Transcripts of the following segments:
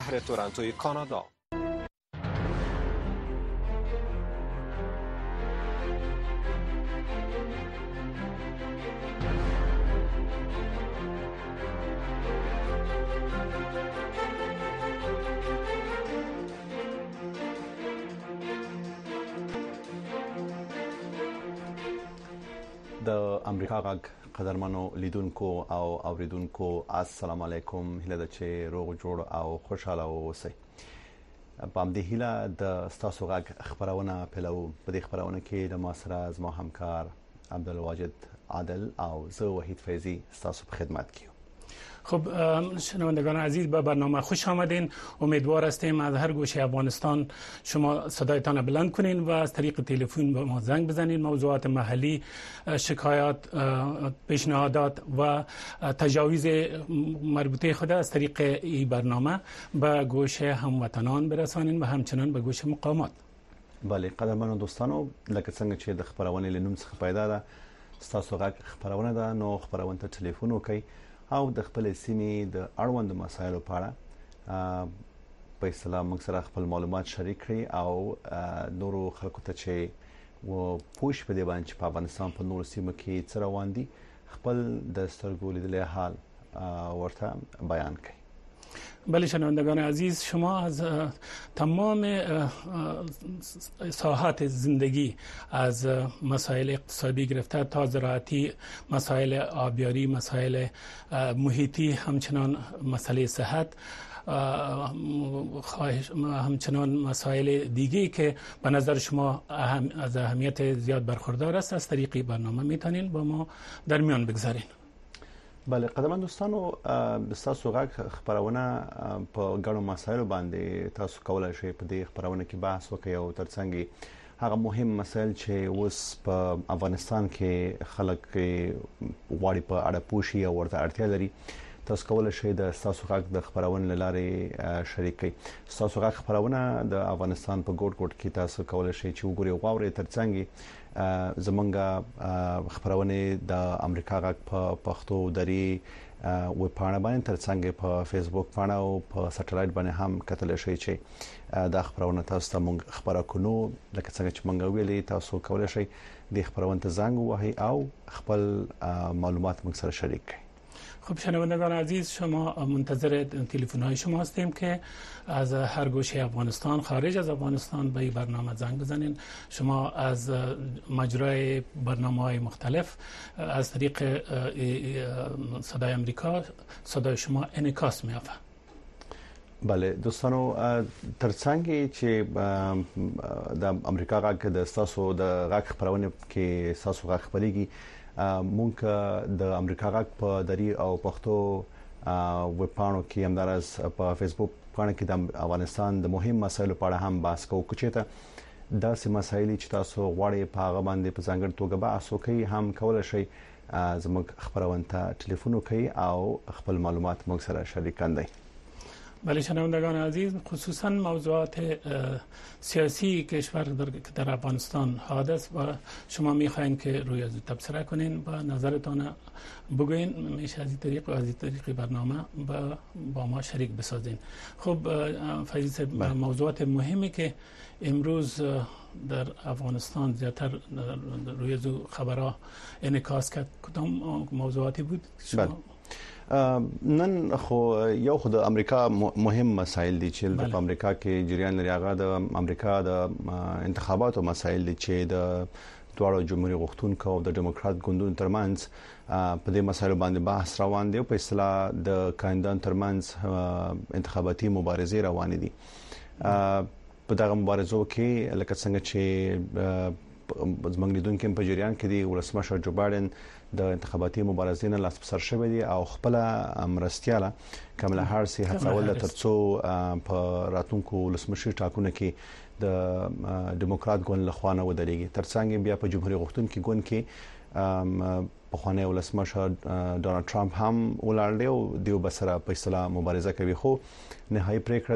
شهر تورنتوی کانادا. د امریکا غږ قدرمنو لیدونکو او اوریدونکو السلام علیکم. هیله ده چې روغ جوړ او خوشاله اوسئ. په دې هیله د ستاسو غږ خبرونه پیلو. په دې خبرونه کې د ما سره زما همکار عبدالواجد عادل او زه وحید فیضی ستاسو په خدمت کې. خب شنوندگان عزیز به برنامه خوش آمدین. امیدوار هستیم از هر گوشه افغانستان شما صدایتان بلند کنین و از طریق تلفن به ما زنگ بزنین. موضوعات محلی، شکایات، پیشنهادات و تجاوز مربوطه خود از طریق این برنامه به گوشه هموطنان برسانین و همچنان به گوشه مقامات. بله قدرمنو دوستانو، لکه څنګه چې د خبرونه لنوم څخه پیدا ده، ستاسو غږ خبرونه ده، نو خبرونه ته ټلیفون وکړئ او د خپل سیمې د اړوند مسایلو په اړه په اصطلاح موږ سره خپل معلومات شریک کړئ او نورو خلکو ته چې و پوښ په دې باندې چې په افغانستان په نورو سیمو کې څه روان دي خپل د سترګو لیدلې حال ورته بیان کړئ. بله شنوندگان عزیز، شما از تمام ساحات زندگی از مسائل اقتصادی گرفته تا زراعتی، مسائل آبیاری، مسائل محیطی، همچنان مسئله صحت، همچنان مسائل دیگه که به نظر شما از اهمیت زیاد برخوردار است از طریق برنامه میتونین با ما در میان بگذارین. بله قدرمن دوستانو، تاسو غږ خبرونه په ګڼو مسایلو باندې تاسو کولای شئ په دې خبرونه کې بحث وکړئ او ترڅنګ هغه مهم مسایل چې اوس په افغانستان کې خلک غواړي په اړه پوښي او ورته اړتیا لري، تاسو کولای شئ د تاسو غږ د خبرونه لاره شریک کړئ. تاسو غږ خبرونه د افغانستان په ګوټ ګوټ کې تاسو کولای شئ چې وګورئ او واورئ. ترڅنګ زمونږ خبرونه د امریکا غږ په پښتو دري وب پاڼه باندې، ترڅنګ په فیسبوک پاڼه او په سټلایټ باندې هم کتل شئ چې دا خبرونه تاسو ته موږ خبره کوو. لکه څنګه چې موږ ویلي، تاسو کولای شئ د خبرونه ته زنګ ووهئ او خپل معلومات موږ سره شریک کړئ. خب شنوندگان عزیز، شما منتظر تلفن های شما هستیم که از هر گوشه افغانستان، خارج از افغانستان به این برنامه زنگ بزنین. شما از مجرای برنامه‌های مختلف از طریق صدای امریکا صدای شما انعکاس می‌یافت. بله دوستانو، ترڅنګ چې د امریکا غږ د تاسو د غږ خبرونه کې تاسو غږ خبريږي، مونږ د امریکا غږ په دری او پښتو وب پاڼو کې همدارس په فیسبوک پاڼه کې د افغانستان د مهم مسایلو په اړه هم بحث کوو. چې دا سه مسایل چې تاسو غواړئ په هغه باندې په ځانګړي توګه بحث وکړئ، هم کولای شئ زموږ خبرونه ته ټلیفون وکړئ او خپل معلومات موږ سره شریک کړئ. بله شنوندگان عزیز، خصوصا موضوعات سیاسی کشور در افغانستان حادث و شما میخواین که روی از تبصره کنین و نظرتان بگوین، میشه از این طریق و از این طریق برنامه با ما شریک بسازین. خب فیض صاحب، موضوعات مهمی که امروز در افغانستان زیادتر روی از خبرها انعکاس کرد کدام موضوعاتی بود شما؟ نن خو یو خو د امریکا مهم مسایل دي چې د امریکا کې جریان لري. هغه د امریکا د انتخاباتو مسایل دي چې د دواړو جمهوریت غوښتونکو او د ډیموکرات ګوندونو ترمنځ په دې مسایلو باندې بحث روان دی. په اصطلاح د کاندیدان ترمنځ انتخاباتي مبارزه روان دي. په دغه مبارزو کې لکه څنګه چې زموږ لیدونکو په جریان کې دی، ولسمشر جو بایدن د انتخاباتي مبارزې نه لاس په سر شوی دی او خپل مرستياله کملا هارس هڅول ترڅو په راتلونکو ولسمشر ټاکنو کې د ډیموکرات ګوند لخوا نه ودرېږي. ترڅنګ بیا په جمهوریت غوښتونکو ګوند کې په خوانه ولسمشر ډونالد ټرمپ هم ولاړ دی او دیو بسره په اصطلاح مبارزه کوي. خو نهایي پریکړه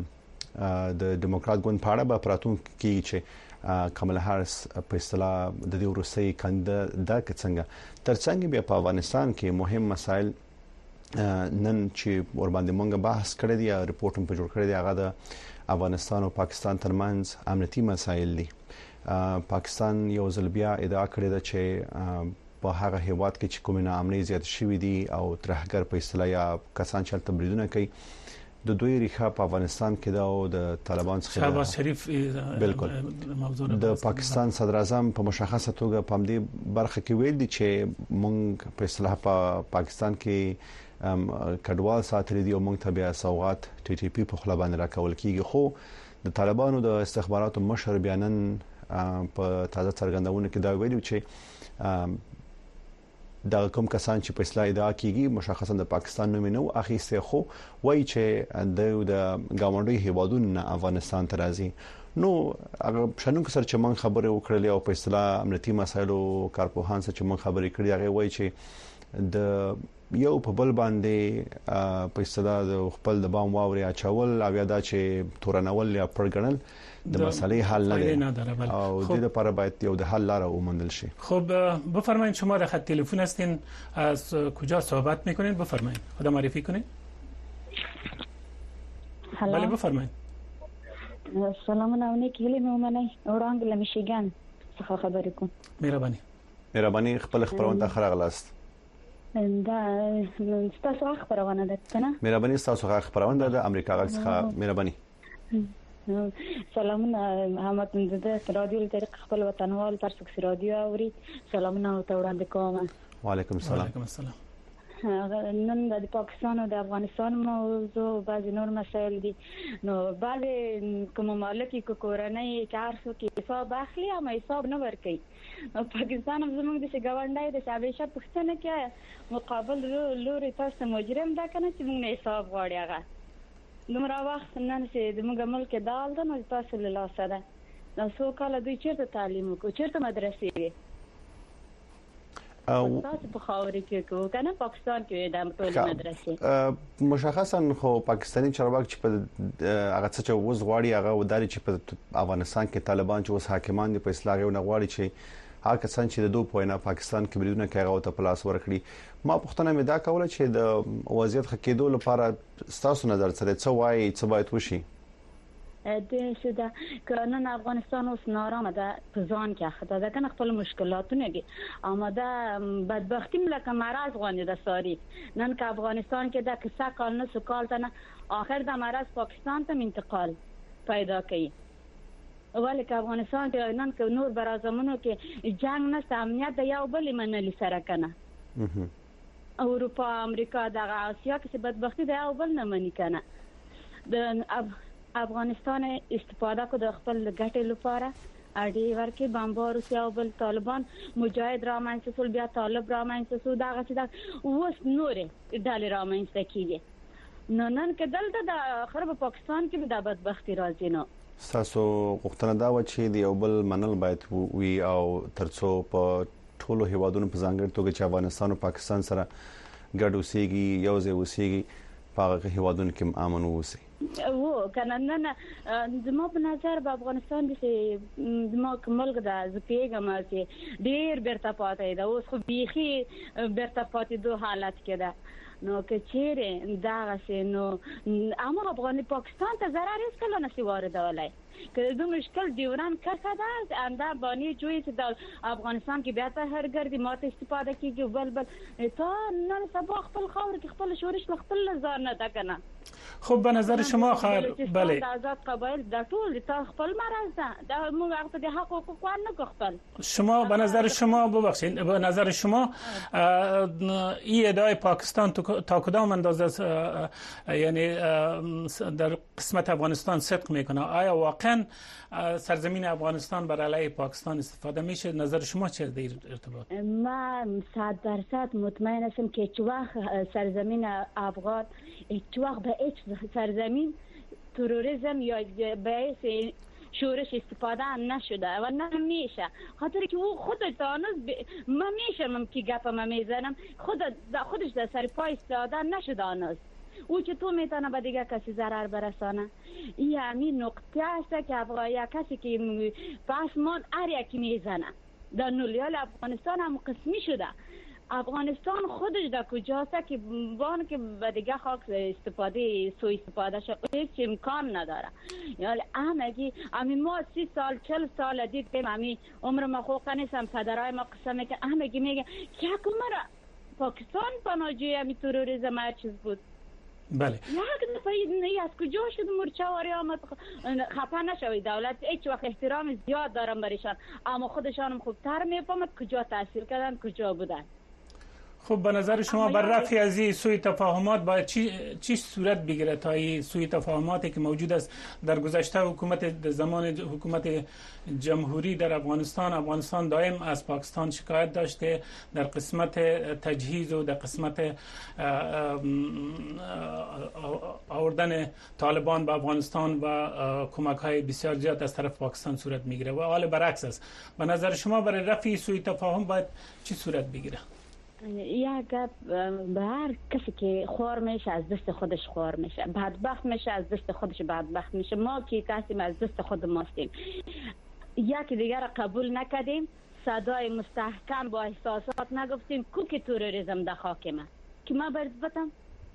د ډیموکرات ګوند په اړه به پراتون کې چې کملا هارس په اصطلاح د دې روسي کاندیدا څنګه ترڅنګ بیا په افغانستان کې مهم مسایل نن چې ور باندې مونږ بحث کړی دی ریپورت هم په جوړ کړی دی هغه د افغانستان او پاکستان ترمنځ امنیتي مسایل دي. پاکستان یو ځل بیا ادعا کړې ده چې په هغه هیواد کې چې کومه ناامنۍ زیات شوې دي او ترهګر په اصطلاح یا کسان چې تبریدونه کوي د دوی ریښه په افغانستان کې ده او د طالبان څخه شهباز شریف بالکل د پاکستان صدر اعظم په مشخصه توګه په دې برخه کې ویل دي چې مونږ په اصطلاح په پاکستان کې کډوال ساتل دي او مونږ ته بیا سوغات ټي ټي پی په خلا باندې راکول کیږي. خو د طالبانو د استخباراتو مشر بیانن په تازه څرګندونه کې دا ویلي چې دا کوم کسان چې په اصطلاح ادعا کیږي مشخصا د پاکستان نوم نه اخیسته خو وایي چې د گاونډي هیوادونو افغانستان ته راځي. نو هغه شنو کسر چې من خبره وکړلې او په اصطلاح امنیتي مسایلو کارپوهان څخه چې من خبرې کړې هغه وایي چې د یو په بل باندې په اصطلاح د خپل د بام واوري اچول او یا دا چې تورنول یا پرګنل د مسئله حل نه دی او د دې لپاره باید یو د حل لار وموندل شي. خب بفرمایید شما در خط تلفن هستین، از کجا صحبت میکنید؟ بفرمایید خدا معرفی کنید. بله بفرمایید. سلام علیکم کلی مومنه اورانګ لمیشیګان څخه خبرې کوم. مهرباني خپل خبرونه خرغلاست. دا تاسو خبرونه ده کنه؟ مهرباني تاسو خبرونه ده امریکا غږ څخه مهرباني. سلامونه احمد زده رادیو طریق خپل وطنوال تر څو رادیو اوري سلامونه او وړاندې کوم. وعلیکم السلام. وعلیکم السلام. نن د پاکستان او د افغانستان موضوع بعض نور مسایل دي. نو بعض کوم ممالک کې کورنۍ کارسو کې حساب اخلي او حساب نه ورکي. پاکستان هم زموږ د ګاونډي د شابهشه پښتنه کې مقابل لوري تاسو مجرم ده کنه چې موږ حساب غواړي هغه دومره وخت نن چې د موږ ملک دال ده نو تاسو له لاسه ده. نو څو کال دوی چیرته تعلیم وکړو چیرته مدرسې وي او تاسو په خاورې کې کو کنه پاکستان کې د ټول مدرسې مشخصا خو پاکستاني چارواکي چې په هغه څه چې وز غواړي هغه وداري چې په افغانستان کې طالبان چې وس حاکمان دي په اصلاح نه غواړي چې هغه کسان چې د دوه پوینه پاکستان کې بریدونه کوي هغه ته پلاس ورکړي. ما پښتنه مې دا کوله چې د وضعیت خکېدو لپاره ستاسو نظر سره څه وایي څه باید وشي؟ د سده کله افغانستان اوس نارامه ده په ځان کې اخته ده کنه خپل مشکلاتونه دي آماده بدبختی ملک مرز غونډه ده ساری نن که افغانستان کې ده که سکال نه سکال ته آخر د مرز پاکستان ته انتقال پیدا کوي. ولی که افغانستان کې نن که نور برازمونو کې جنگ نه امنیت د یو بل منل سره کنه اروپا امریکا د آسیا کې بدبختی د یو بل نه منی کنه د افغانستان استفاده کو د خپل ګټې لپاره اړې ورکې بمبار او بل طالبان مجاهد را منځول بیا طالب را منځول دا غڅ دا اوس نورې ډالې را منځ کیږي نن کې دلته د خراب پاکستان کې د بدبختی راځي. نو تاسو غوښتنه دا و چې د یو بل منل باید وي او ترڅو په ټولو هیوادونو په ځانګړي توګه چې افغانستان او پاکستان سره ګډ اوسېږي یو ځای اوسېږي په هغه هیوادونو کې امن اوسي. و کنه نه زما په نظر په افغانستان کې زما ملک د زپیګم چې ډیر برته پاتې ده اوس خو بيخي برته پاتې دوه حالت کې ده نو که چیرې دا غسه نو اما افغان پاکستان ته ضرر هیڅ کله نشي واردولای که دو مشکل دیوران کسه ده انده بانی جوی چې د افغانستان کې بیا ته هر ګردي ماته استفاده کیږي بل تا نن سبا خپل خاور کې خپل شورش خپل ځان نه ده کنه. خب به نظر شما بله آزاد قبایل در طول تا خپل مرز ده در موږ هغه د حق حقوق نه خپل شما به نظر شما ببخشید به نظر شما این ادعای پاکستان تا کدام اندازه یعنی در قسمت افغانستان صدق میکنه؟ آیا واقعا سرزمین افغانستان بر علیه پاکستان استفاده میشه؟ نظر شما چه در ارتباط؟ من 100% مطمئن هستم که هیچ وقت سرزمین افغان هیچ وقت به هیچ سرزمین تروریسم یا باعث شورش استفاده نشده و نمیشه خاطر که او خود دانست من میشم که گپم میزنم خودش در سر پای ایستاده نشده دانست او چطور میتونه به دیگه کسی ضرر برسانه. این همین نقطه است که افغان کسی که پسمان هر یکی میزنه در نولیال افغانستان هم قسمی شده افغانستان خودش در کجاست که بان که به دیگه خاک استفاده سوء استفاده شد هیچ امکان نداره. یعنی همگی ما 30 سال 40 سال دیدیم همین عمر ما خوب نیستم پدرای ما قسم که همگی میگه که عمر پاکستان پناهجوی همین تروریسم هر چیز بود. بله یک نفر از کجا شد مرچواری آمد خفه نشوید دولت هیچ وقت احترام زیاد دارم برایشان اما خودشانم خوبتر میفهمد کجا تاثیر کردن کجا بودن. خب به نظر شما بر رفع از این سوء تفاهمات باید چی صورت بگیره تا این سوء تفاهماتی که موجود است در گذشته حکومت زمان حکومت جمهوری در افغانستان دائم از پاکستان شکایت داشته در قسمت تجهیز و در قسمت آوردن طالبان به افغانستان و کمک های بسیار زیاد از طرف پاکستان صورت میگیره و حال برعکس است. به نظر شما برای رفع سوء تفاهم باید چی صورت بگیره؟ یک گپ به هر کسی که خوار میشه از دست خودش خوار میشه، بدبخت میشه از دست خودش بدبخت میشه. ما که کسیم از دست خود ماستیم، یکی دیگر را قبول نکردیم، صدای مستحکم با احساسات نگفتیم که تروریسم در خاک ما که ما برزبتم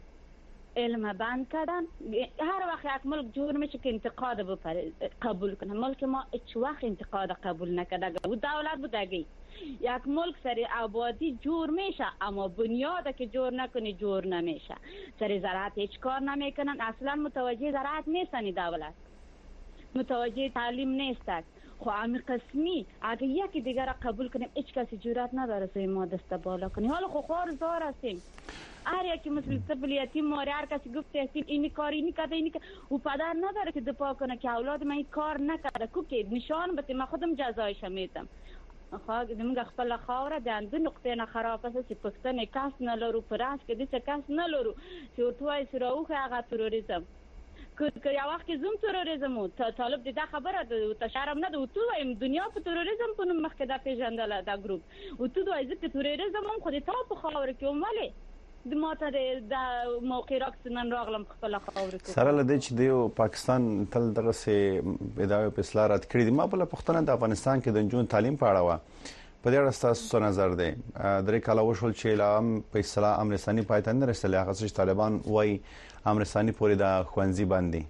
علم بند کردن. هر وقت یک ملک جور میشه که انتقاد قبول کنه، ملک ما هیچ وقت انتقاد قبول نکرده و دولت بودگی یک ملک سر آبادی جور میشه اما بنیاد که جور نکنه جور نمیشه. سر زراعت هیچ کار نمیکنن، اصلا متوجه زراعت نیستن، دولت متوجه تعلیم نیستن. خو امی قسمی اگه یکی دیگر را قبول کنیم هیچ کسی جرأت نداره سوی ما دست بالا کنه. حالا خو خوار زار هستیم، هر یکی مثل طفل یتیم ماری هر کسی گفت یتیم اینی کار اینی کرده اینی او پدر نداره که دفاع کنه که اولاد من این کار نکرده که نشان بده من خودم جزایش میدم. دمگه خپل خاوره د اندو نقطه نه خراب است چې پښتنې کاس نه لرو پراس کې د څه کاس نه لرو چې ورتوای سراوخه هغه تروریسم که یا وخت زوم تروریسم او طالب د خبره د تشرم نه د تو وایم دنیا په تروریسم په نوم مخکې د پیژندل دا ګروپ او تو دوی ځکه تروریسم هم خو د تا په خاوره کې وماله د ماته د موقع راکسنن راغلم خپل خاوره کې سره لدی چې د پاکستان تل دغه سه ادارې په اصلاحات کړې دي. ما بل پښتنه د افغانستان کې د جون تعلیم په اړه په دې اړه تاسو نظر دی؟ درې کاله وشول چې اعلان په اصلاح امرستاني پایتن نه رسېدل، هغه چې طالبان وای امرستاني پورې د خوانزي باندې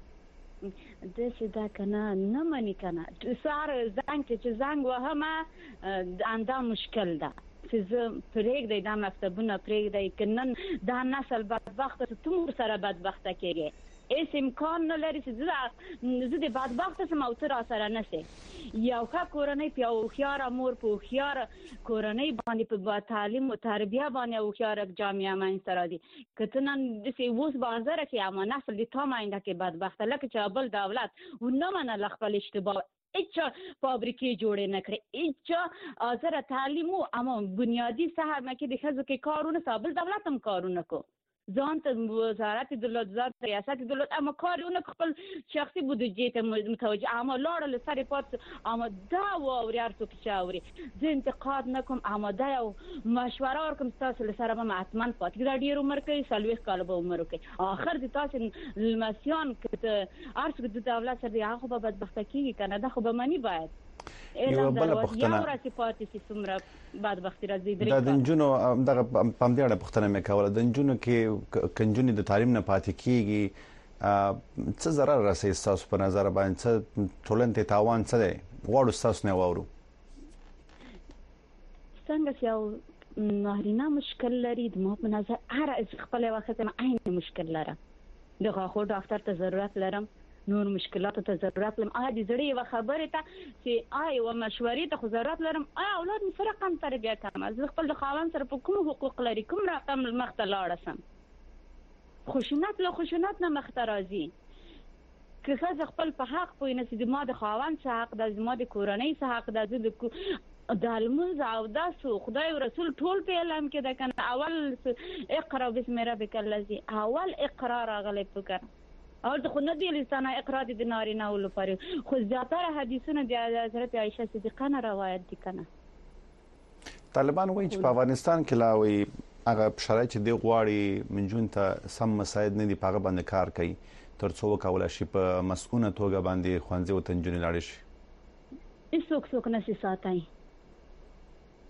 د سیدا کنه نه مانی کنه سار زنګ چې زنګ وهمه انده مشکل ده چې پرېګ دی د مکتبونو پرېګ دی کنن دا نسل بدبخت ته سره بدبخت کېږي. ایس امکان نه لري چې زه د بدبخت سم او تر سره نشي. یو ښه کورنۍ په یو خيار امور په خيار کورنۍ باندې په تعلیم او تربیه باندې او خيار جامعه من سره دي کتنن د سی ووس بازار کې اما نسل د تام آینده کې بدبخت لکه چې بل دولت و نه من خپل اشتباه هیچ فابریکې جوړې نه کړې، هیچ ازره تعلیم اما بنیادی سهار مکه د خزو کې کارونه سابل دولت هم کارونه کو ځان ته وزارت دولت ذات ریاست دولت اما کارونه خپل شخصي بودجې ته متوجه اما لاړل سره پات اما دا و ریارتو کې چاوري زه انتقاد نکوم اما دا یو مشوره ورکوم تاسو سره به حتما پات دا ډیر عمر کوي سلوي کال به عمر کوي اخر د تاسو المسیان که ارڅ د دولت سره هغه به بدبخت کیږي کنه دا خو به معنی باید یو بل پښتنه یو راځي پاتې چې څومره بدبختی راځي دا د جنونو دغه پام دی اړه پښتنه مې کوله د جنونو کې کنجونی د تعلیم نه پاتې کیږي څه ضرر راسي تاسو په نظر باندې څه ټولنې تاوان څه دی غواړو تاسو نه وورو څنګه یو نهرینه مشکل لري د ما په نظر هر خپل وخت ما عین مشکل لرم دغه خو ډاکټر ته ضرورت لرم نور مشکلات ته ضرورت لرم د زړې و خبره ته چې و مشورې ته ضرورت لرم اولاد سره قم تربیه کوم از خپل د خاوند سره په کوم حقوق لري کوم رقم مخته لاړسم خوشونت له خوشونت نه مخته راځي که خځه خپل په حق پوي نه سي د ما د خاوند څخه حق د ما د کورنۍ څخه حق د المنز او داسو خدای او رسول ټول په اعلان کې د کنه اول اقرا بسم ربک الذی اول اقرار غلې فکر او د خو نه دی لسانه اقرار د نارینه او لپاره خو زیاتره حدیثونه د حضرت عائشه صدیقه نه روایت دي کنه. طالبان وایي چې په افغانستان کې لاوي هغه شرایط دی غواړي منجون ته سم مساعد نه دی پاغه باندې کار کوي ترڅو وکول شي په مسؤونه توګه باندې خوانځي او تنجونی لاړ شي. هیڅوک څوک نشي ساتي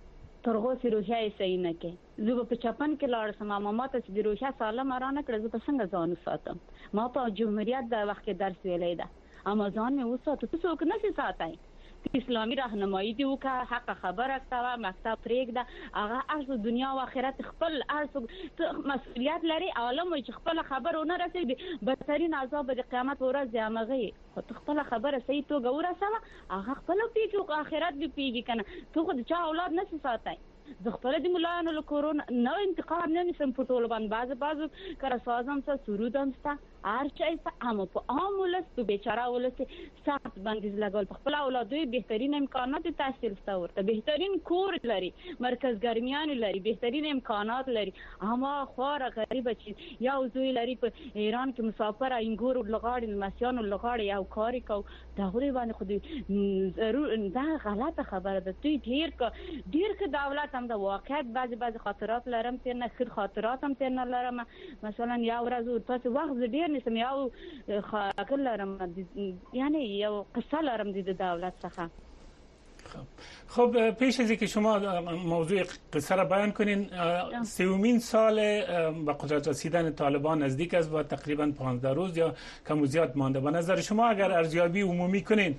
ترغو سی روحیه صحیح نه کې زه په چپن کې لاړ سم ماما ته چې روحیه سالم را نه کړ زه په څنګه ځان ساتم ما په جمهوریت د وخت کې درس ویلې ده اما ځان مې وساتو ته څوک نه سي ساتای اسلامي راهنمایي دی وکړه حق خبره کوه مکتب پرېږده هغه ارزو دنیا او آخرت خپل ارزو مسؤلیت لري عالم چې خپل خبره نه رسېږي بدترین عذاب د قیامت ورځ دی هغه خپل خبره صحیح توګه ورسوه هغه خپل پیږي او آخرت به پیږي کنه ته خو د چا اولاد نه سي ساتای زه خپل د مولانو له کورونه نو انتقام نه نسم په ټولو باندې بعضو کړه سازم څه سرودم ستا هر چای څه هم په عام ولس په بیچاره ولس سخت بندیز لګول په خپل اولادوی بهترین امکانات تحصیل ستا ورته بهترین کور لري مرکز ګرمیان لري بهترین امکانات لري اما خور غریب چې یو زوی لري په ایران کې مسافر انګور لغاړي مسیان لغاړي یو کاری کو دا غوړي باندې خو ضرور دا غلطه خبره ده دوی ډیر ک دولت هم د واقعیت بعضی خاطرات لرم تیر نه خیر خاطرات هم تیر نه لرم مثلا یو ورځ تاسو وخت ډیر نسم یو خاطر لرم یعنی یو قصه لرم د دولت څخه خب پیش از اینکه شما موضوع قصه را بیان کنین 30مین سال به قدرت رسیدن طالبان نزدیک است و تقریبا 15 روز یا کم و زیاد مانده به نظر شما اگر ارزیابی عمومی کنین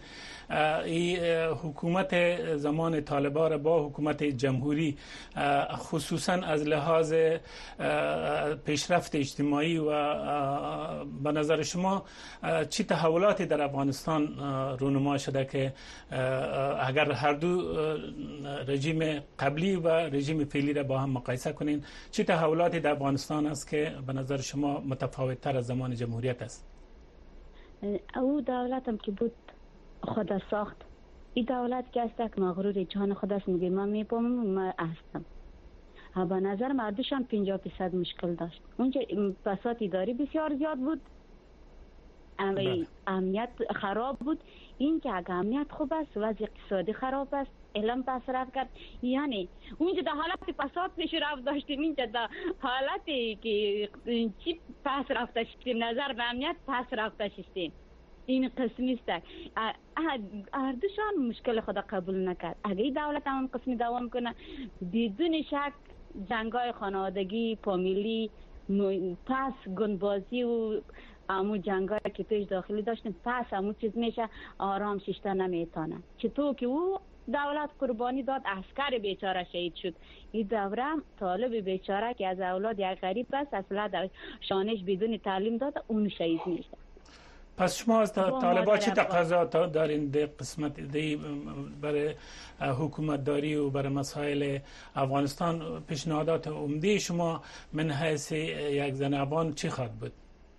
حکومت زمان طالبان را با حکومت جمهوری خصوصا از لحاظ پیشرفت اجتماعی و به نظر شما چه تحولاتی در افغانستان رونما شده که اگر هر دو رژیم قبلی و رژیم فعلی را با هم مقایسه کنین چه تحولاتی در افغانستان است که به نظر شما متفاوت تر از زمان جمهوریت است؟ او دولت هم که بود خود ساخت این دولت که است که مغرور جان خود است میگه من میپامم من هستم به نظر مردشان 50% مشکل داشت اونجا فساد اداری بسیار زیاد بود امنیت خراب بود این که اگر امنیت خوب است وضع اقتصادی خراب است علم پس رفت کرد یعنی اونجا در حالت فساد پیش رفت داشتیم اینجا در حالتی که چی پس رفته شدیم نظر به امنیت پس رفته شدیم این قسمی است اردوشان مشکل خود قبول نکرد اگه دولت هم قسمی دوام کنه بدون شک جنگای خانوادگی فامیلی پس گنبازی و امو جنگایی که پیش داخلی داشتیم پس امو چیز میشه آرام ششته نمیتونه چطور که او دولت قربانی داد عسکر بیچاره شهید شد این دوره طالب بیچاره که از اولاد یک غریب است اصلا در شانش بدون تعلیم داد اون شهید میشه پس شما از طالبان چه تقاضا دارین در قسمت برای حکومت داری و برای مسائل افغانستان پیشنهادات عمده شما من حیث یک زن افغان چی خواهد بود؟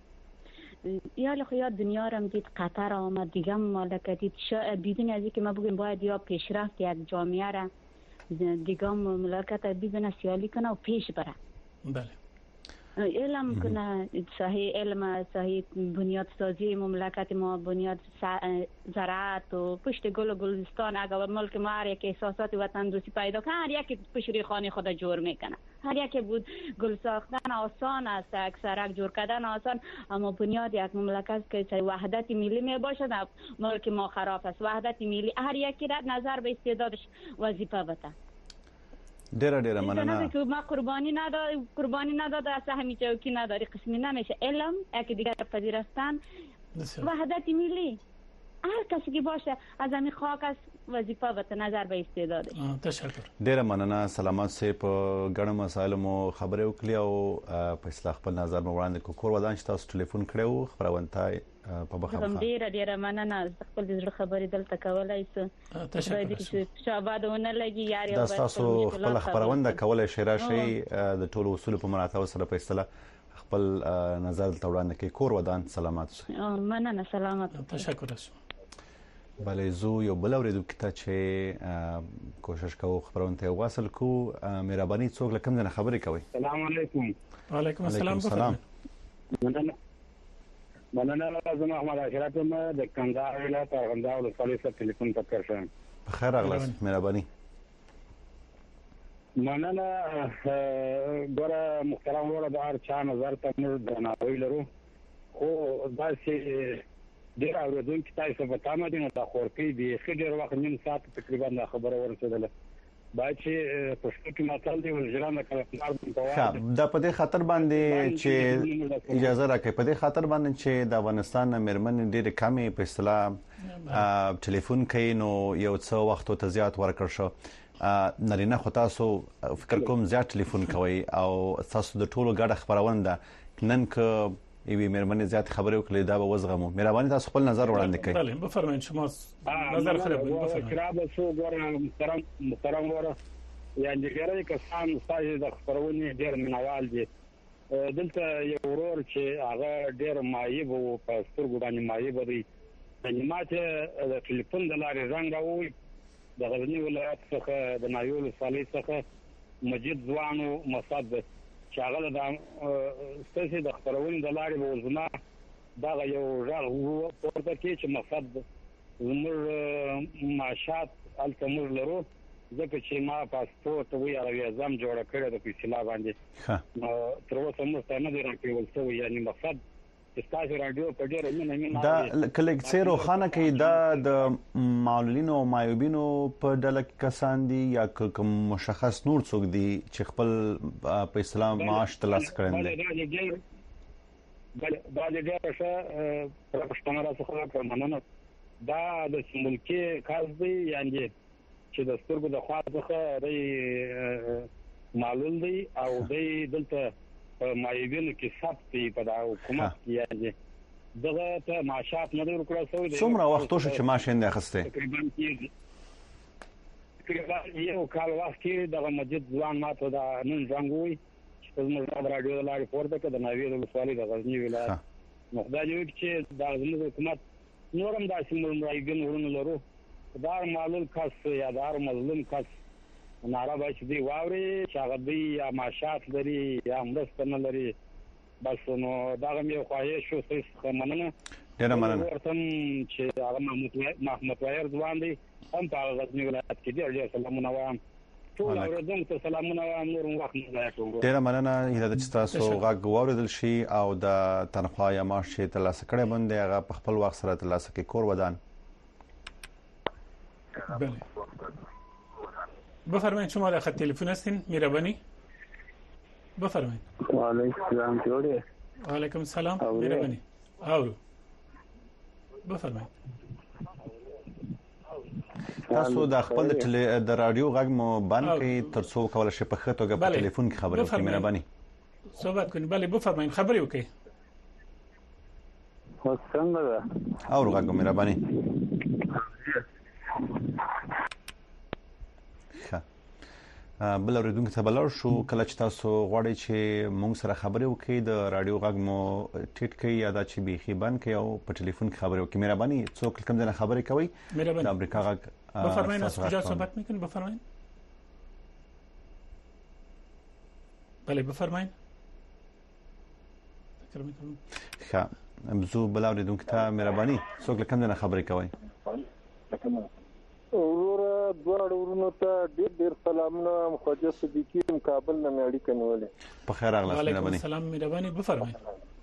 یا خیال دنیا را دید قطر آمد دیگه مملکت دید بدون از اینکه ما بگیم باید یا پیشرفت یک جامعه را دیگه مملکت بدون سیالی کنه و پیش بره بله علم کنه صحیح علم صحیح بنیاد سازی مملکت ما بنیاد زراعت و پشت گل و گلستان اگر ملک ما هر یک احساسات وطن دوستی پیدا کنه هر یک پشت خانه خود جور میکنه هر یک بود گل ساختن آسان است اکثر جور کردن آسان اما بنیاد یک مملکت که وحدت ملی می باشد ملک ما خراب است وحدت ملی هر یکی را نظر به استعدادش وظیفه بده ډیره مننه که ما قربانی نداد اصلا همین چوکی نداری قسمی نمیشه علم یکی دیگر پذیرستن وحدت ملی هر کسی که باشه از همین خاک است وظیفه به نظر به استعدادش تشکر ډیره مننه سلامات سه په ګڼو مسایلو مو خبرې وکړې او په اصلاح خپل نظر مو وړاندې کور ودان چې تاسو ټلیفون کړو خبرونتای په بخښنه ډیره مننه خپل د خبرې دلته کولای سو تشکر شابادونه لګي یاري او تاسو خپل خبرونه کولای شئ راشي د ټولو اصول په مراتب سره په اصطلاح خپل نظر ته وړاندې کوي کور ودان سلامات شئ مننه سلامات تشکر بله زو یو بل اوریدونکو ته چې کوشش کوو خبرونه ته واصل کو مهرباني څوک لکم نه خبرې کوي السلام علیکم وعلیکم السلام مننه زما احمد اشرف ما د کندهار ولایت ارغنداو ولسوالۍ څخه ټلیفون تکر شم بخیر راغلاست مهرباني مننه ګوره محترم وروره د هر چا نظر ته موږ درناوی لرو خو داسې ډېر اورېدونکي تاسو په تمه دي نو دا خورکۍ بیخي ډېر وخت نیم ساعت تقریبا دا خبره ورسېدله باید چې پښتو کې مطلب دی ولجران کړه دا په دې خاطر باندې چې اجازه راکړي په دې خاطر باندې چې د افغانستان مرمن ډېر کمې په اصطلاح ټلیفون کوي نو یو څو وخت ته زیات ورکړ شو نارینه خو تاسو فکر کوم زیات ټلیفون کوي او تاسو د ټولو ګډه خبرونه ده نن که ایوی مرمن زیات خبرې وکړي دا به وزغمو مهرباني تاسو خپل نظر وړاندې کړئ بله بفرمایئ شما نظر خپل بفرمایئ محترم وره یعنی ډیری کسان ستاسو د خبرونې ډیر منوال دي دلته یو ورور چې هغه ډیر مایب او په سترګو باندې مایب دی یعنی ماته د ټلیفون د لارې زنګ راوي د غزنی ولایت څخه د نایول صالح څخه مجید ځوانو مصاد چې هغه د ستاسو د خبرونې د لارې وزما دا یو ژغ وو پورته کې چې مصاد زموږ معاشات التمر لرو ځکه چې ما پاسپورت وی او ویزام جوړ کړی د فیصله باندې نو تر اوسه موږ نه دی راکول څه یعنی مقصد تاسو رادیو په ډیره مینه دا کله چې روخانه کې دا د معلولینو او معیوبینو په ډله کې کسان دي یا کوم مشخص نور څوک دي چې خپل په اسلام معاش ترلاسه کړي دي دا د ډیره ښه پروفیشنل څخه کارمنانه دا د ملکی کار دی یعنی چې د سترګو د خوا څخه دی معلول دی او دی دلته مایبینو کې ثبت دی په د حکومت کې یعنی دغه ته معاشات نه ورکړل شوی څومره وخت شو چې معاش یې اخیسته تقریبا یو کال وخت کې د مجید ځوان ماته د نن څنګه چې زموږ رادیو لارې پورته کړه د ناویل ولسوالۍ د غزنی ولایت نو خدای دې چې د زموږ حکومت نورم داسې مایبین ورونه لرو دار معلول کس یا دار مظلوم کس ناره باید دی واوري چې هغه دی یا معاشات لري یا مرسته نه لري بس نو دا مې خواهش شو څه مننه ډیره مننه ورته چې هغه محمد وایي ځوان دی هم په غزنی ولایت کې دی ډیر سلامونه وایم ټول اوریدونکو ته سلامونه وایم نور وخت نه ضایع کوم ډیره مننه هیله چې تاسو غږ واوریدل شي او د تنخواه یا معاش چې ترلاسه کړی باندې هغه په خپل وخت سره ترلاسه کړي کور ودان بله بفرمایید شما در خط تلفن هستین مهربانی بفرمایید وعلیکم السلام جوړه وعلیکم السلام مهربانی اورو بفرمایید تاسو د خپل د رادیو غږ مو بند کړئ ترڅو کولای شئ په خط توګه په ټلیفون کې خبرې وکړئ مهرباني صحبت کړئ بله بفرمایید خبرې وکړئ څنګه ده اورو غږ مهرباني بل اوریدونکو ته بلور شو کله چې تاسو غواړئ چې موږ سره خبرې وکړئ د رادیو غږ مو ټیټ کړئ یا دا چې بيخي بند کړئ او په ټلیفون کې خبرې وکړئ مهرباني څوک کوم ځای خبرې کوي د امریکا غږ بفرمایئ از کجا صحبت میکنید بفرمایئ بله بفرمایئ زه بل اوریدونکو ته مهرباني څوک کوم ځای خبرې کوي ورور دواړو ورونو ته ډېر سلامونه مخوجه صدیقی کابل نه اړیکه نیولې په خیر اغلا وعلیکم السلام مهرباني بفرمایئ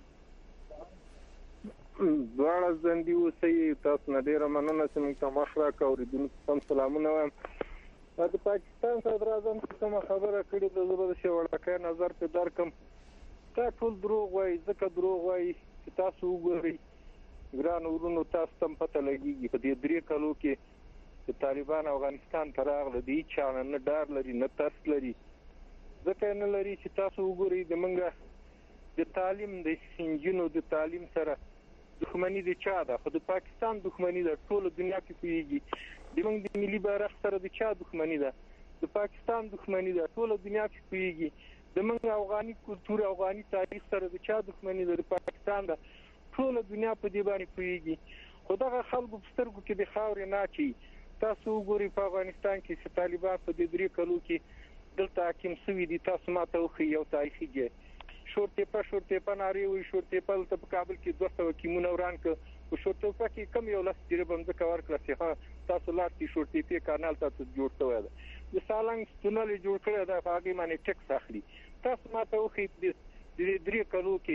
دواړه زندي اوسئ تاسو نه ډېر مننه چې موږ ته مخه کوریدونکو ته سلامونه وایم د پاکستان صدر اعظم کوم خبره کړې د زړه شوړکه نظر په درکم تا ټول دروغ وایي ځکه دروغ وایي چې تاسو وګورئ ګران ورونو تاسو تم پته لګیږي په دې 3 کالو کې چې طالبان افغانستان ته راغله دي چې نه ډار لري نه ترس لري ځکه نه لري چې تاسو وګورئ د منګه د تعلیم د سنجونو د تعلیم سره دښمنی د چا ده خو د پاکستان دښمنی د ټول دنیا کې پیږي د منګ د ملي بیرغ سره د چا دښمنی ده د پاکستان دښمنی ده ټول دنیا کې پیږي د منګ افغاني کلچر افغاني تاریخ سره د چا دښمنی ده د پاکستان ده ټول دنیا په دې باندې پیږي خو دغه خلکو په سترګو کې د خاورې نه چي تاسو وګورئ په افغانستان کې چې طالبان په دې 3 کلو کې دلته حاکم شوي دي تاسو ماته وخی یو تاریخي ځای شورتې په ناری وي شورتې په کابل کې 200 کیمونه وران ک او شورتې په کې کم یو لاس تجربه هم ځکه ورکړه چې تاسو لارتي شورتې په کانال تاسو جوړ شوی ده د سالنګ تونل جوړ کړی دا هغه باندې ټیکس اخلي تاسو ماته وخی د 3 کلو کې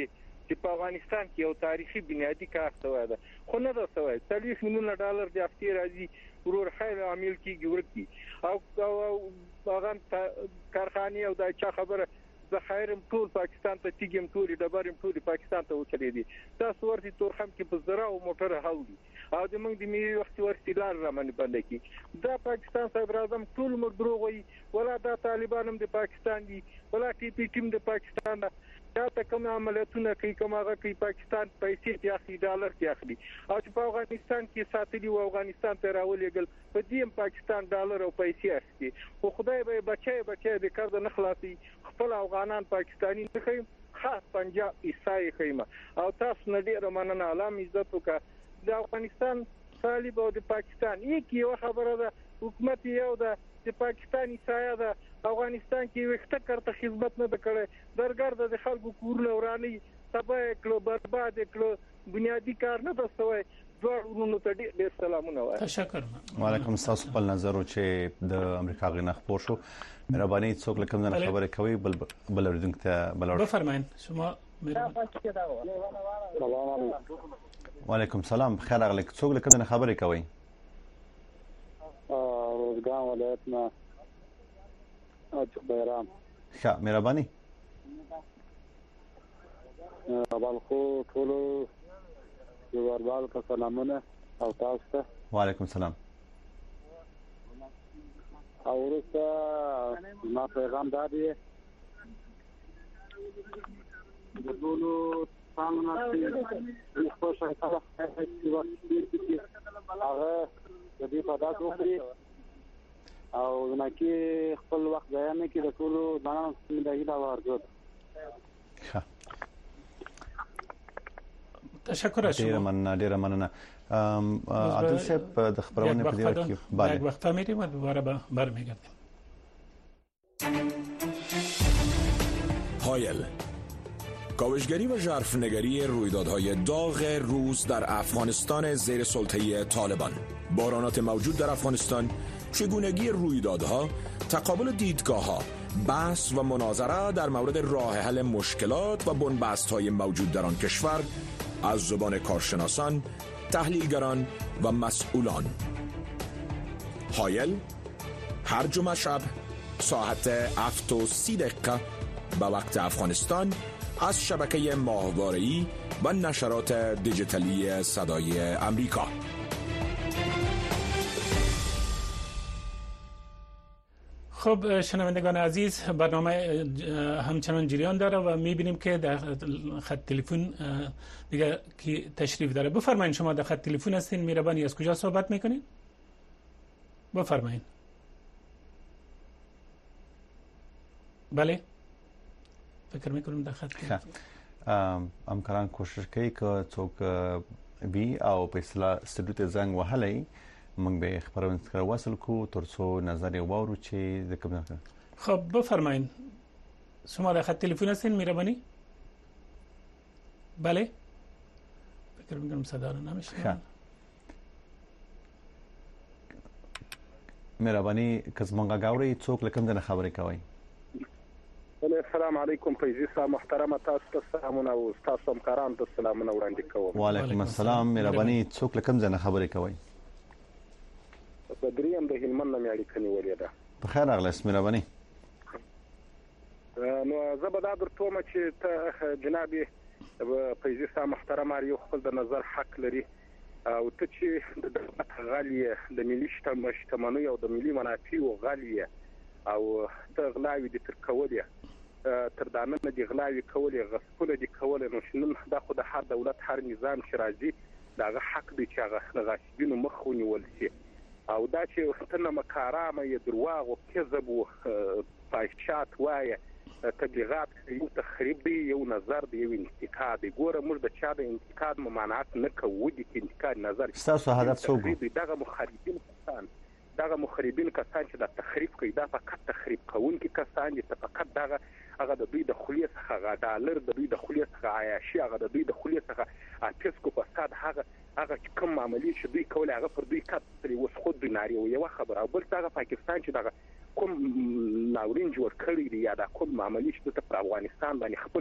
چې په افغانستان کې یو تاریخي بنیادی کار شوی دی خو نه دا شوی $30 میلیون د افتیر راځي ورور خیر عامل کیږي ورکی او هغه کارخانه او د چا خبره د خیرم ټول پاکستان ته تیګم ټول ډبرم ټول پاکستان ته وچلې دي تاسو ورته تورخم کې په زرا او موټر هاولي او د موږ د میوه وخت ورته لار را باندې باندې کی دا پاکستان صدر اعظم ټول موږ دروغ وي ولا دا طالبان هم د پاکستان دي ولا ټي پی ټیم د پاکستان دا ته کوم عملیاتونه کوي کومه کوي پاکستان پیسې ته اخلي ډالر ته اخلي او چې په افغانستان کې ساتلي او افغانستان ته راولېګل په دې پاکستان ډالر او پیسې اخلي خو خدای به بچي د قرض نه خلاصي خپل افغانان پاکستاني نه کوي خاص پنجاب عیسائی خیمه او تاسو نه ډیر مننه علام عزت وکړه د افغانستان طالب او د پاکستان یو خبره ده حکومت یو ده چې پاکستاني سایه ده افغانستان کې وخته کرته خدمت نه کړي درګرد د خلکو کورونه وراني تبه کړو برباد کړو بنیادی کار نه تاسوي دوه ته ډېر سلامونه وایم تشکر وعلیکم تاسو په نظر چې د امریکا غنخ پور شو مهرباني څوک لکه نه خبره کوي بل ورډینګ ته بل بفرمایئ شما وعلیکم السلام بخیر اغلی څوک لکه نه خبره کوي روزګان ولایت نه اچ بیرام ښه مهرباني بالخو ټول وربال کا سلامونه او تاسو ته وعلیکم السلام او ورته ما پیغام دادی د ټولو څنګه چې خو شاته هغه د دې په داسو کې او نکي خپل وخت ضایع نه کړي د ټولو باندې مداهله ورغوت ښه تشکر شما ډیر مننه عادل صاحب د خبرونه په دې وخت کې بعد وقت میریم و دوباره برمیگردیم. هایل کاوشگری و ژرفنگری رویدادهای داغ روز در افغانستان زیر سلطه طالبان، بحرانات موجود در افغانستان، چگونگی رویدادها، تقابل دیدگاه‌ها، بحث و مناظره در مورد راه حل مشکلات و بنبست‌های موجود در آن کشور از زبان کارشناسان، تحلیلگران و مسئولان. هایل هر جمعه شب ساعت 7:30 به وقت افغانستان از شبکه ماهواره‌ای و نشرات دیجیتالی صدای امریکا. خب شنوندگان عزیز، برنامه همچنان جریان داره و میبینیم که در خط تلفن دیگه کی تشریف داره. بفرمایید شما در خط تلفن هستین، مهربانی از کجا صحبت میکنین؟ بفرمایید. بله فکر میکنم در خط تلفن همکاران کوشش کوي که څوک بي او په اصطلاح استډیو ته زنګ وهلای موږ به خبرونه سره وصل کو ترڅو نظر واورو چې د کوم. خب بفرمایید شما در خط تلفن هستین مهربانی؟ بله فکر میکنم صدا رو نمیشنوم. مهربانی که زمونږ غاوري څوک لکم د خبرې کوي. السلام علیکم فیضی صاحب محترم، تاسو ته سلامونه او تاسو همکاران ته سلامونه وړاندې کوم. وعلیکم السلام مهربانی څوک لکم د خبرې کوي. بدریم د هلمند نه اړیکه نیولې ده. بخیر اغلس مهربانی. نو زبدا درته چې ته جناب فیضی صاحب محترم یو خپل د نظر حق لري او ته چې د دولت غالیه د ملي شتمنۍ او د ملي منافعو غالیه او ته غلاوی د ترکولې تر دانه نه دی غلاوی کولې غصبونه دی کولې نو شنن دا خو د هر دولت هر نظام چې راځي دا حق دی چې هغه غاصبینو مخونی ولسي او دا چې تنه مکارامه ی درواغ او کذب او فاحشات وایي تبلیغات یو تخریب دی یو نظر دی یو انتقاد دی ګوره موږ د چا د انتقاد ممانعت نه کوو د انتقاد نظر تاسو هدف څه وګورئ دغه مخربین کسان چې د تخریب کوي دا فقط تخریب کوونکي کسان دي فقط دغه هغه د دوی د خلیه څخه ډالر د دوی د خلیه څخه عیاشي هغه د دوی د خلیه څخه اتسکو فساد هغه کوم عملی چې دوی کول هغه پر دوی کټ وس خود بناري او یو خبر او بل هغه پاکستان چې دغه کوم ناورین جوړ کړی دی یا دا کوم عملی چې په افغانستان باندې خپل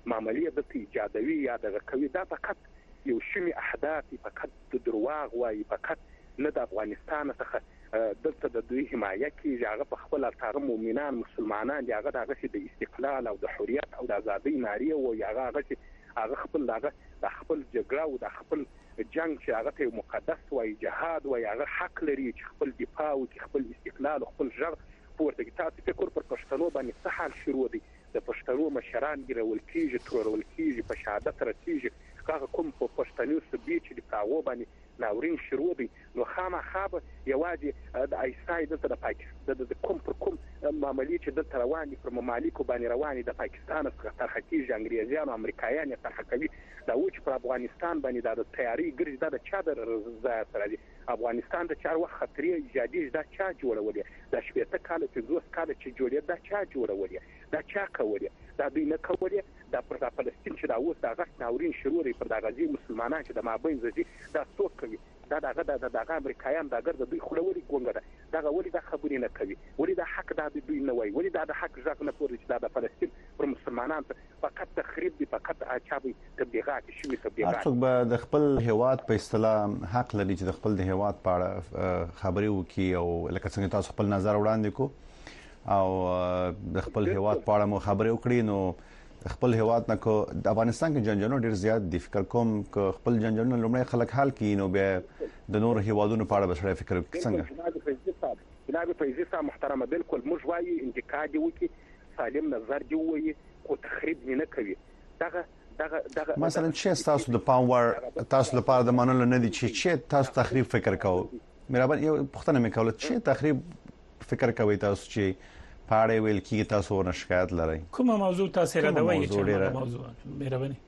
معاملې د ایجادوي یا د کوي دا فقط یو شمی اهداف فقط د درواغ وایي فقط نه د افغانستان څخه دلته د دوی حمایت کیږي هغه په خپل تاغه مؤمنان مسلمانان هغه د استقلال او د حریت او د ازادۍ ناری او هغه خپل د خپل جګړه او د خپل جنگ چې هغه ته مقدس وایي جهاد وایي هغه حق لري چې خپل دفاع او خپل استقلال او خپل ژغ پورته کې تاسو فکر پر پښتنو باندې څه حال شروع دي د پښتنو مشران ګرول کیږي تورول کیږي په شهادت رسیږي هغه کوم په پښتنو سبي چې د کاوه باندې ناورین شروع دي نو خامخا یوازې د ایسای د پاکستان د کوم پر کوم معاملې چې د رواني پر ممالکو باندې رواني د پاکستان څخه تر حقیقي انګریزیانو امریکایان تر حقیقي دا و چې پر افغانستان باندې د تیاری ګرځي د چا د رضا سره دي افغانستان د چار وخت خطرې ایجادي دا چا جوړولې دا شپږ کال چې 2 کال چې جوړې دا چا جوړولې دا چا کولې دا دوی نه کولې دا پر فلسطین چې دا اوس دا غږ ناورین شروع لري پر د غزي مسلمانان چې د مابین زدي دا څوک کوي دا دغه امریکایان دا ګرځي دوی خلوري ګونګه دا ولې دا خبرې نه کوي ولې دا حق دا دوی نه وایي ولې دا د حق ځکه نه پوري چې دا د فلسطین پر مسلمانانو فقط تخریب دي فقط اچابي تبلیغات شوي تبلیغات څوک به د خپل هیواد په اصطلاح حق لري چې د خپل د هیواد په اړه خبرې وکړي او لکه څنګه تاسو خپل نظر وړاندې کو او د خپل هیواد په اړه مو خبرې وکړي نو خپل هیواد نه کو د افغانستان کې جنجالونه ډیر زیات دي فکر کوم ک خپل جنجالونه لومړی خلک حل کړي نو به د نور هیوادونو په اړه بسړی فکر وکړي څنګه جناب فیضی صاحب محترمه بالکل موږ وایي انتقاد وکړي سالم نظر دی وایي او تخریب نه کوي دغه مثلا چې تاسو د پاور تاسو لپاره د منلو نه دي چې تاسو تخریب فکر کوو مهربان یو پښتنه مې کوله چې تخریب فکر کوي تاسو چې پاړې ویل کی تاسو ورنه شکایت لرئ کومه موضوع تاسو را دوی چې موضوع مهرباني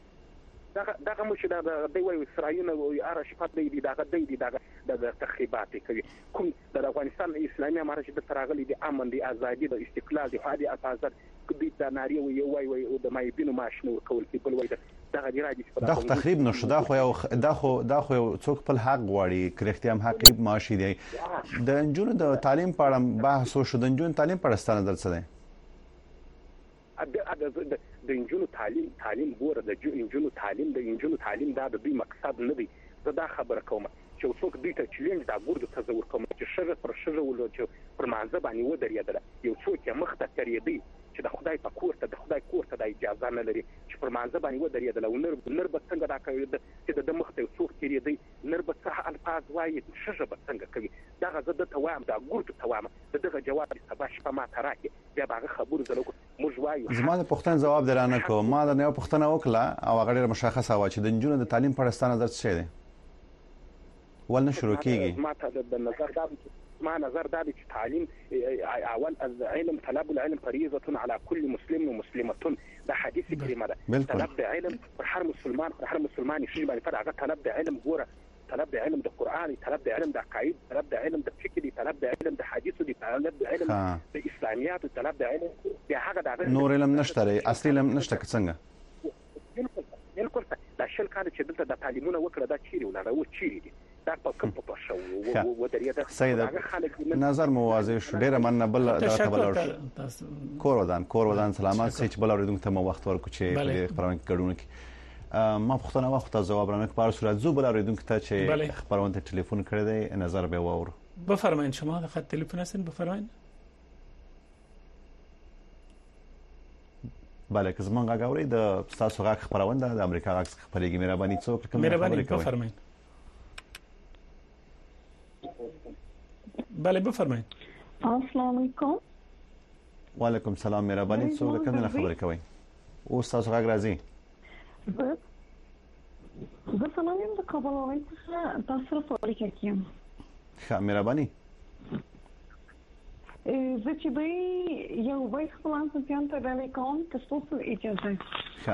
دغه مش دا د وی اسرائیل او ارش پات دی دغه د تخریبات کوي کوم د افغانستان اسلامي امارت د تراغلي د امن د ازادي د استقلال د حادي افاظت کدي د ناری وی او د مایبینو ماشنو کول کی بل وی دغه دی راځي دا تخریب نشو دا خو څوک خپل حق غواړي کرختيام حق ماشي دی د انجونو د تعلیم په اړه بحث وشو د انجونو تعلیم په اړه ستاسو نظر څه دی د انجونو تعلیم ګوره د انجونو تعلیم دا د دوی مقصد نه دی زه دا خبره کوم چې څوک دوی ته چیلنج دا ګورد تصور کوم چې شغه پر شغه ول چې پر مانزه باندې ودرېدل یو څوک یې مخ ته ترېدی چې د خدای په کور ته د خدای کور ته د اجازه نه لري چې پر مانزه باندې ودرېدل او نر به څنګه دا کوي چې د مخ ته څوک ترېدی نر به څه الفاظ وایي شغه به څنګه کوي دا غزه د توام دا ګورد توام دغه جواب سبا شپه ما تراکي بیا هغه خبر زلو موږ وایو زما د پښتون جواب درانه کو ما د نو پښتنه وکړه او هغه ډېر مشخصه و چې د انجونو د تعلیم په اړه ستاسو نظر څه دی ولنه شروع کیږي ما نظر دا چې تعلیم اول علم طلب العلم فريضه على كل مسلم ومسلمه دا حدیث کریمه ده طلب علم پر هر مسلمان شي باندې فرغه طلب علم ګوره طلب علم د قران طلب علم د عقاید طلب علم د فقه طلب علم د حدیث طلب علم د اسلامیات طلب علم یا هغه د نور علم نشته اصلي علم نشته څنګه بالکل دا شل کال چې دلته د تعلیمونه وکړه دا چیرې ولاړه و چیرې دي دا په کوم په شو و درېده نظر موازی شو ډېر مننه بل دا خبر کور ودان سلامات چې بل اوریدونکو ته مو وخت ورکو چې په خبرونه کې ګډون کی ما پښتنه وخت جواب رانه په صورت زو بل اوریدونکو ته چې خبرونه ته ټلیفون کړی دی نظر به وورو بفرمایئ شما د خط ټلیفون هستین بفرمایئ بله که زمونږ غاوري د تاسو غاک خبرونه د امریکا غاک خبرېږي مهرباني څوک کوم مهرباني بفرمایئ بله بفرمایئ السلام علیکم وعلیکم السلام مهرباني څوک کوم نه خبرې کوي او تاسو غاک راځي زه سلام یم د کابل ولایت څخه تاسو په اړیکه کې یم ښه مهرباني زه چې به یو وای خپلان څنګه ته ډالې کوم تاسو اجازه ښه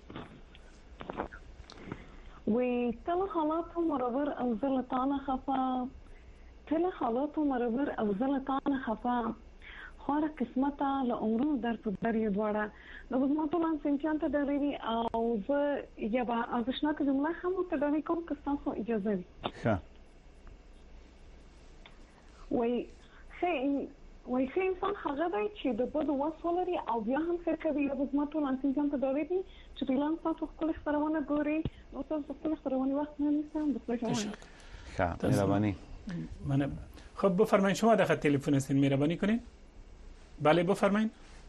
وي تل حالات مرور او زلطانه خفا تل حالات مرور او زلطانه خفا خورا قسمته له عمرو در په دریو دواړه نو زما ټولان څنګه ته ډالې او زه یبا ازشناک جمله هم ته ډالې کوم که تاسو اجازه ښه وي وای ښه انسان هغه دی چې د بده وسولري او بیا هم څه کوي یا د زموږ ټول انسان ته دا ویلي چې اعلان تاسو خپل خبرونه ګوري نو تاسو خپل خبرونه وخت نه نیسم د خپل ښه مهرباني من خب بفرمایید شما در خط تلفن هستین مهربانی کنین بله بفرمایید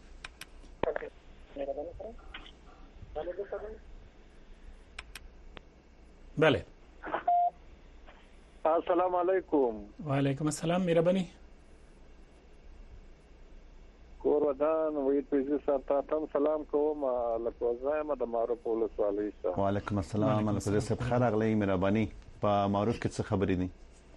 بله السلام علیکم و علیکم السلام مهربانی کوردان وې پیسې سره تاسو سلام کوم لکه زایم د معروف ولسوالۍ څخه وعلیکم السلام علیکم صاحب خیر اغلی مهرباني په معروف کې څه خبرې دي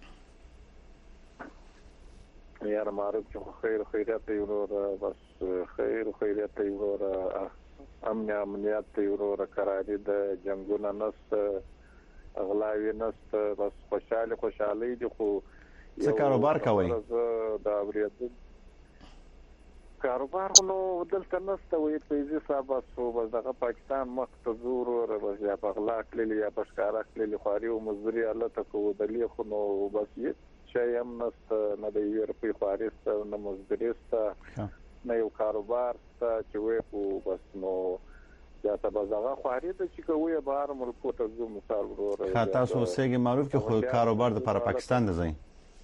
یار معروف چې خیرات دی ورو بس خیرات دی ورو امنیت دی ورو قرارې د جنگونو نست اغلاوی نست بس خوشاله دي خو څه کاروبار کوي دا اوریدل کاروبار نو دلته نسته وي پیسې صاحب بس دغه پاکستان مخ ته زور او بس یا په اخلاق للی یا په ښکارا للی خواري او مزدوري الله ته کو دلی خو نو بس یې شي هم نسته نه د یورپی خواريست نه مزدوريست نه یو کاروبار ته چې وې کو بس نو یا تبزغه خواري ته چې کوی بهر ملک ته زو مثال ورور تاسو سېګي معروف کې خو کاروبار د پر پاکستان دی ځای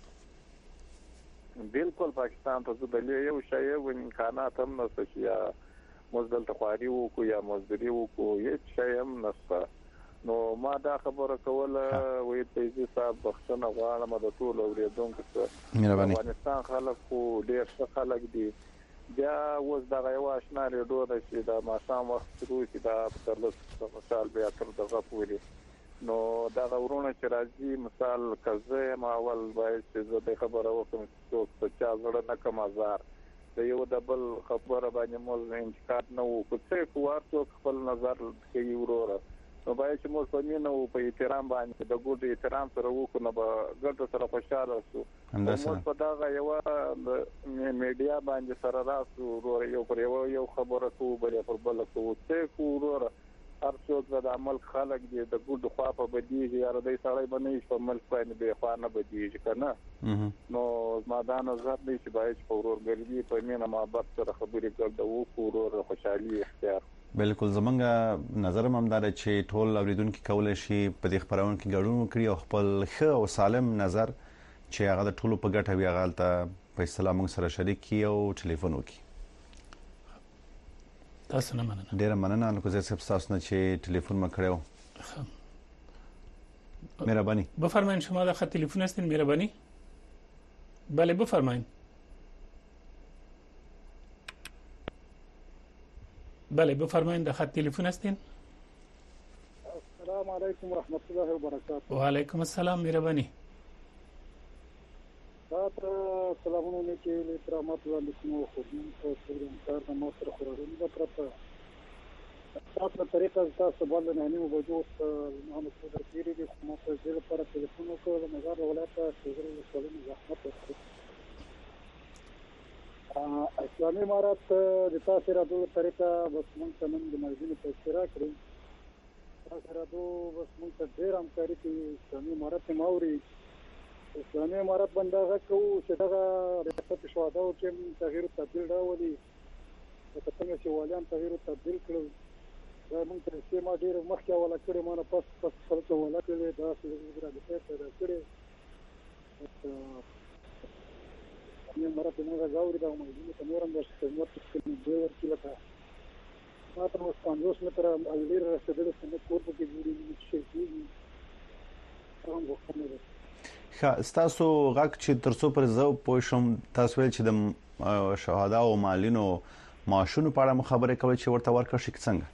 بالکل پاکستان ته د یو شی و امکانات هم نشته چې یا مزدل تخواري وو کو یا مزدوري وو کو هیڅ شی هم نشته نو ما دا خبره کوله وې پیسې صاحب بخښنه غواړم د ټول اوریدونکو څخه افغانستان خلک خو ډېر ښه خلک دي بیا اوس دا یو آشنا ریډیو د چې دا ماشام وخت شروع شي دا تر لږ مثال بیا تر دغه پورې نو دا ورونه چې راځي مثال کزه ما اول باید چې زه د خبره وکم چې څه چا زړه نه کوم ازار د یو دبل خبره باندې موږ انتقاد نه وکړو څه کوارته خپل نظر کوي وروره نو باید چې موږ په مینه او په احترام باندې د ګډ احترام سره وکړو نو به ګډ سره خوشاله شو موږ په دا یو میډیا باندې سره راسو وروره یو پر یو خبره کوو بل پر بل کوو څه وروره هر څوک د عمل خلق دي د ګډ خوا په بدیږي یا د سړی باندې په ملک باندې به خوا نه بدیږي کنه نو ما دا نظر دی چې باید په ورورګرځي په مینه محبت سره خبرې کول د ورور خوشحالي اختیار بالکل زمونږ نظر هم دار چې ټول اوریدونکو کولای شي په دې خبرونه کې ګډون وکړي او خپل ښه او سالم نظر چې هغه د ټولو په ګټه وي هغه ته په اسلام سره شریک کی او ټلیفون وکړي تاسو نه مننه ډیر مننه نو زه سب تاسو نه چې ټلیفون ما کړو مهرباني بفرمایئ شما در خط تلفن هستین مهرباني بله بفرمایئ بله بفرمایئ در خط تلفن هستین السلام علیکم و رحمت الله و برکاته و علیکم السلام مهرباني تاسو سلامونه لیکي احترامات ولیکم او خدمت تاسو کار د موثر خورونو د پرته تاسو طریقه تاسو باندې نه نیو وجود نو څه درې دي خو مو په ځل پر ټلیفون وکړ مګر ولایت څه سلام زحمت وکړ اسلامي امارات د تاسو راډو طریقه بس مونږ ته نن د مجلس په اشتراک کړی تاسو راډو بس مونږ ته ډیر همکاري کوي اسلامي امارات ماوري اسلامي امارات باندې غوښتو چې دا ریاست شهدا او کې تغییر تبدیل راولي په څنګه چې والیان تغییر تبدیل کړل دا موږ ته چې ما ډیر مخکې ولا کړی ما نه پس خلک ولا کړی دا څه د پیسې کړی اسلامي امارات موږ غواړو دا موږ ته نورم د خدمت کې دوه ورکړل ما ته 50 متره الیر رسیدل څنګه کور کې جوړې شي څنګه وکړم تاسو غږ چې ترڅو پر زو پوښوم تاسو ویل چې د شهدا او مالینو معاشونو په اړه خبرې کوي چې ورته ورکړ شي څنګه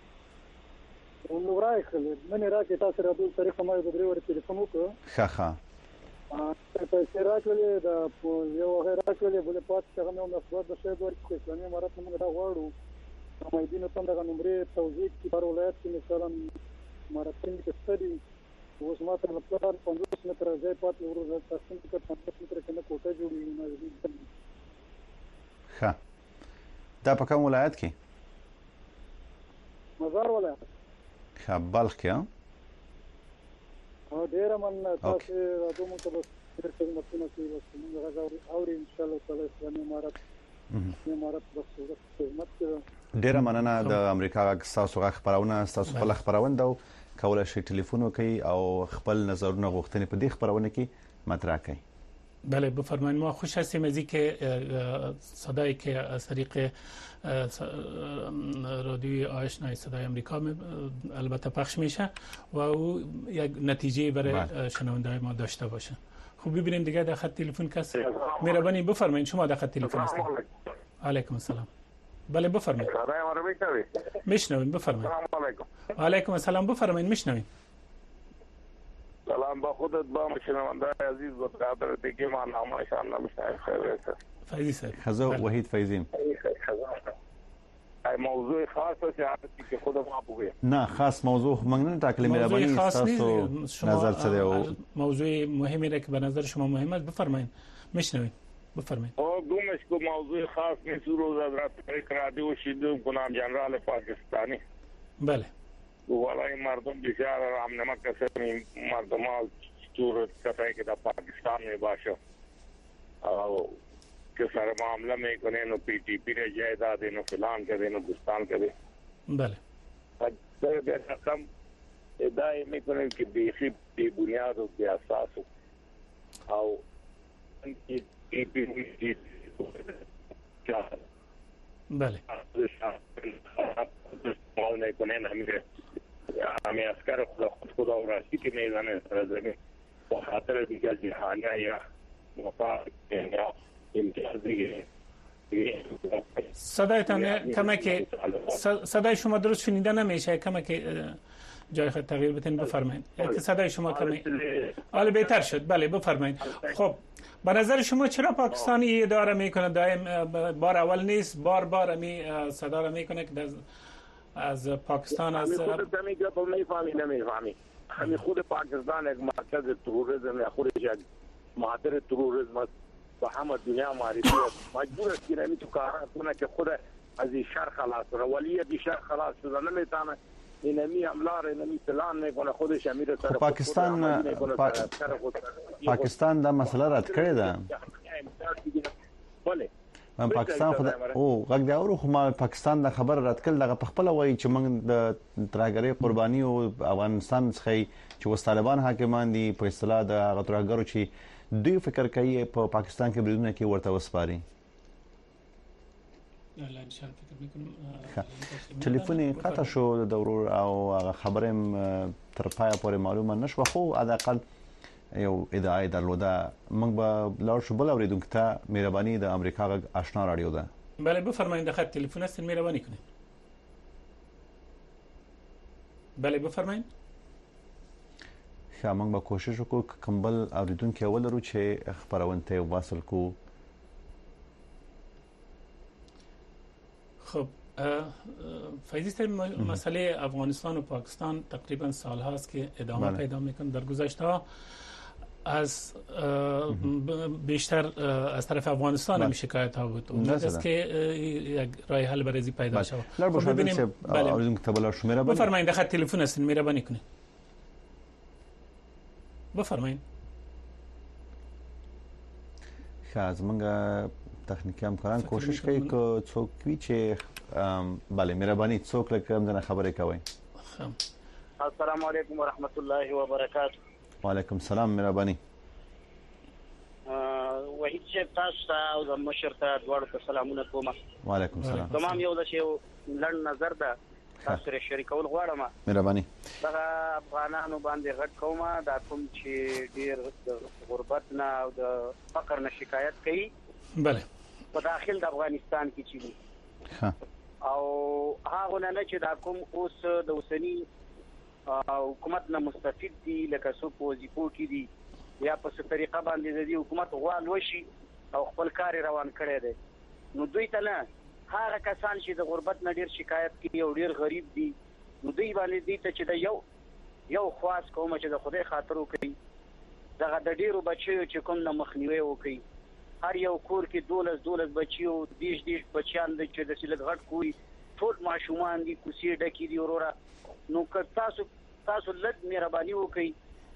نو راځي نن راځي تاسو راځو طریقه ما د درې ور ټلیفون وکړ ښه تاسو راځي دا یو غیر راځي بل پات څنګه نو مسبب د شی ورکړي اسلامي امارات موږ دا غواړو مې دینه څنګه نمبر توضیح کی پر ولایت کې مثلا ماراتین کې ستدي اوس ماته په پلان 50 متره ځای پاتې ورته تاسو ته 50 متره کې نه کوټه جوړیږي نو ښه دا په کوم ولایت کې مزار ولایت ښه بلخ کې ډیر مننه تاسو راځو موږ ته ډیر خدمتونه کوي موږ غواړو او ان شاء الله تعالی اسلامي امارت بس خدمت کوي. ډیر مننه د امریکا تاسو غږ خبرونه تاسو خپل خبرونه کولای شئ ټلیفون وکړئ او خپل نظرونه غوښتنې په دې خبرونه کې مطرح کړئ. بله بفرمایید. ما خوش هستیم از اینکه صدایی که از طریق رادیوی آشنای صدای آمریکا البته پخش میشه و او یک نتیجه برای شنونده ما داشته باشه. خب ببینیم دیگه در خط تلفن کس مهربانی بفرمایید. شما در خط تلفن هستید. علیکم السلام. بله بفرمایید. میشنویم بفرمایید. علیکم السلام بفرمایید میشنویم. سلام با خودت با شنونده عزیز و قدر دیگه ما نام ان شاء الله مشتاق خیر فیضی صاحب. خزو وحید فیضی. ای موضوع خاص است که خود ما بگویم. نه خاص موضوع منن تا کلمه مهربانی تاسو نظر څه دی؟ موضوع مهمی را که به نظر شما مهم است بفرمایید. میشنوید. بفرمایید. دومش کو موضوع خاص نیست. روز حضرت رادیو شیدو گنام جنرال پاکستانی. بله. والله مردم بسیار رحمنمک کسانی مردم ها چور کسایی که در پاکستان می باشه او که سر معامله میکنه نو پی ٹی پی ره جایداد نو فلان کرده نو بستان کرده. بله. در رقم ادعای میکنه که بیخی بی بنیاد و بی اساس او پی پی بله. معامله کنه نمیره همه اسکر خدا و راستی که میزنه سر زمین با خاطر دیگر جهانه یا مفاق یا امتیاز دیگه. صدایتان کمک صدای شما درست شنیده نمیشه. کمک جای خود تغییر بدین بفرمایید. صدای شما کمی حالا بهتر شد. بله بفرمایید. خب به نظر شما چرا پاکستانی اداره میکنه دائم بار اول نیست بار می صدا را میکنه که از پاکستان از خود میگه تو نمیفهمی همین خود پاکستان یک مرکز تروریسم یا خودش یک مهاجر تروریسم است و همه دنیا معرفی است. مجبور است که نمیتونه کار کنه که خود از این شر خلاص شه. ولی از شر خلاص شده نمیتونه. اینمی املار اینمی پلان میکنه خودش امیر سره. پاکستان دا مسئله رد کړی ده. بله. من پاکستان خو او غږ دی اورو خو ما پاکستان د خبر رد کړل دغه خپل وایي چې موږ د ترهګرۍ قرباني او افغانستان څخه چې وس طالبان حاکمان دي په اصطلاح د هغه ترهګرو چې دوی فکر کوي په پاکستان کې بریدونه کې ورته وسپاري. ټلیفون قطع شو د ورور او هغه خبره تر پای پورې معلومه نشو خو حداقل یو ادعای درلوده. موږ به لاړ شو بل اوریدونکو ته مهرباني د امریکا غږ آشنا رادیو ده. بله بفرمایید. د خط تلیفون است مهرباني کنید. بله بفرمایید. خا موږ به کوشش وکړو کوم بل اوریدونکو ولرو چې خبرونه ته واصل کو. خب فیضی صاحب مسئله افغانستان و پاکستان تقریبا سال هاست که ادامه پیدا میکنه. در گذشته ها از بیشتر از طرف افغانستان هم شکایت ها بود. امید است که یک راه حل برای پیدا شود. خب ببینیم. بفرمایید. در خط تلفن هستین مهربانی کنید. بفرمایید. خاص منګه تخنیکی همکاران کوشش کوي که څوک وي چې بله مهرباني څوک لکه همدنه خبرې کوي. السلام علیکم ورحمت الله وبرکاته. وعلیکم السلام مهرباني. وحید شیخ تاسو ته او د مشر ته دواړو ته سلامونه کوم. وعلیکم السلام. تمام یو د شیو لړ نظر ده تاسو سره شریکول غواړم. مهرباني. دا افغانانو باندې غټ کومه دا کوم چې ډیر د غربت نه او د فقر نه شکایت کوي. بله. په داخل د افغانستان کې چي او هغه نه چې دا کوم اوس د اوسنی حکومت نه مستفید دي لکه څو وظیفو کې دي یا په څه طریقه باندې د حکومت غوال وشي او خپل کار روان کړي دي. نو دوی ته نه هغه کسان چې د غربت نه ډیر شکایت کوي او ډیر غریب دي نو دوی باندې دي ته چې د یو خاص کوم چې د خدای خاطر وکړي دغه د ډیرو بچیو چې کوم نه مخنیوي وکړي. هر یو کور کې 12 بچیو 10 بچیان د چې د سلګ غټ کوي ټول ماشومان دي کوسي ډکی دي وروره. نو که تاسو لږ مهرباني وکړئ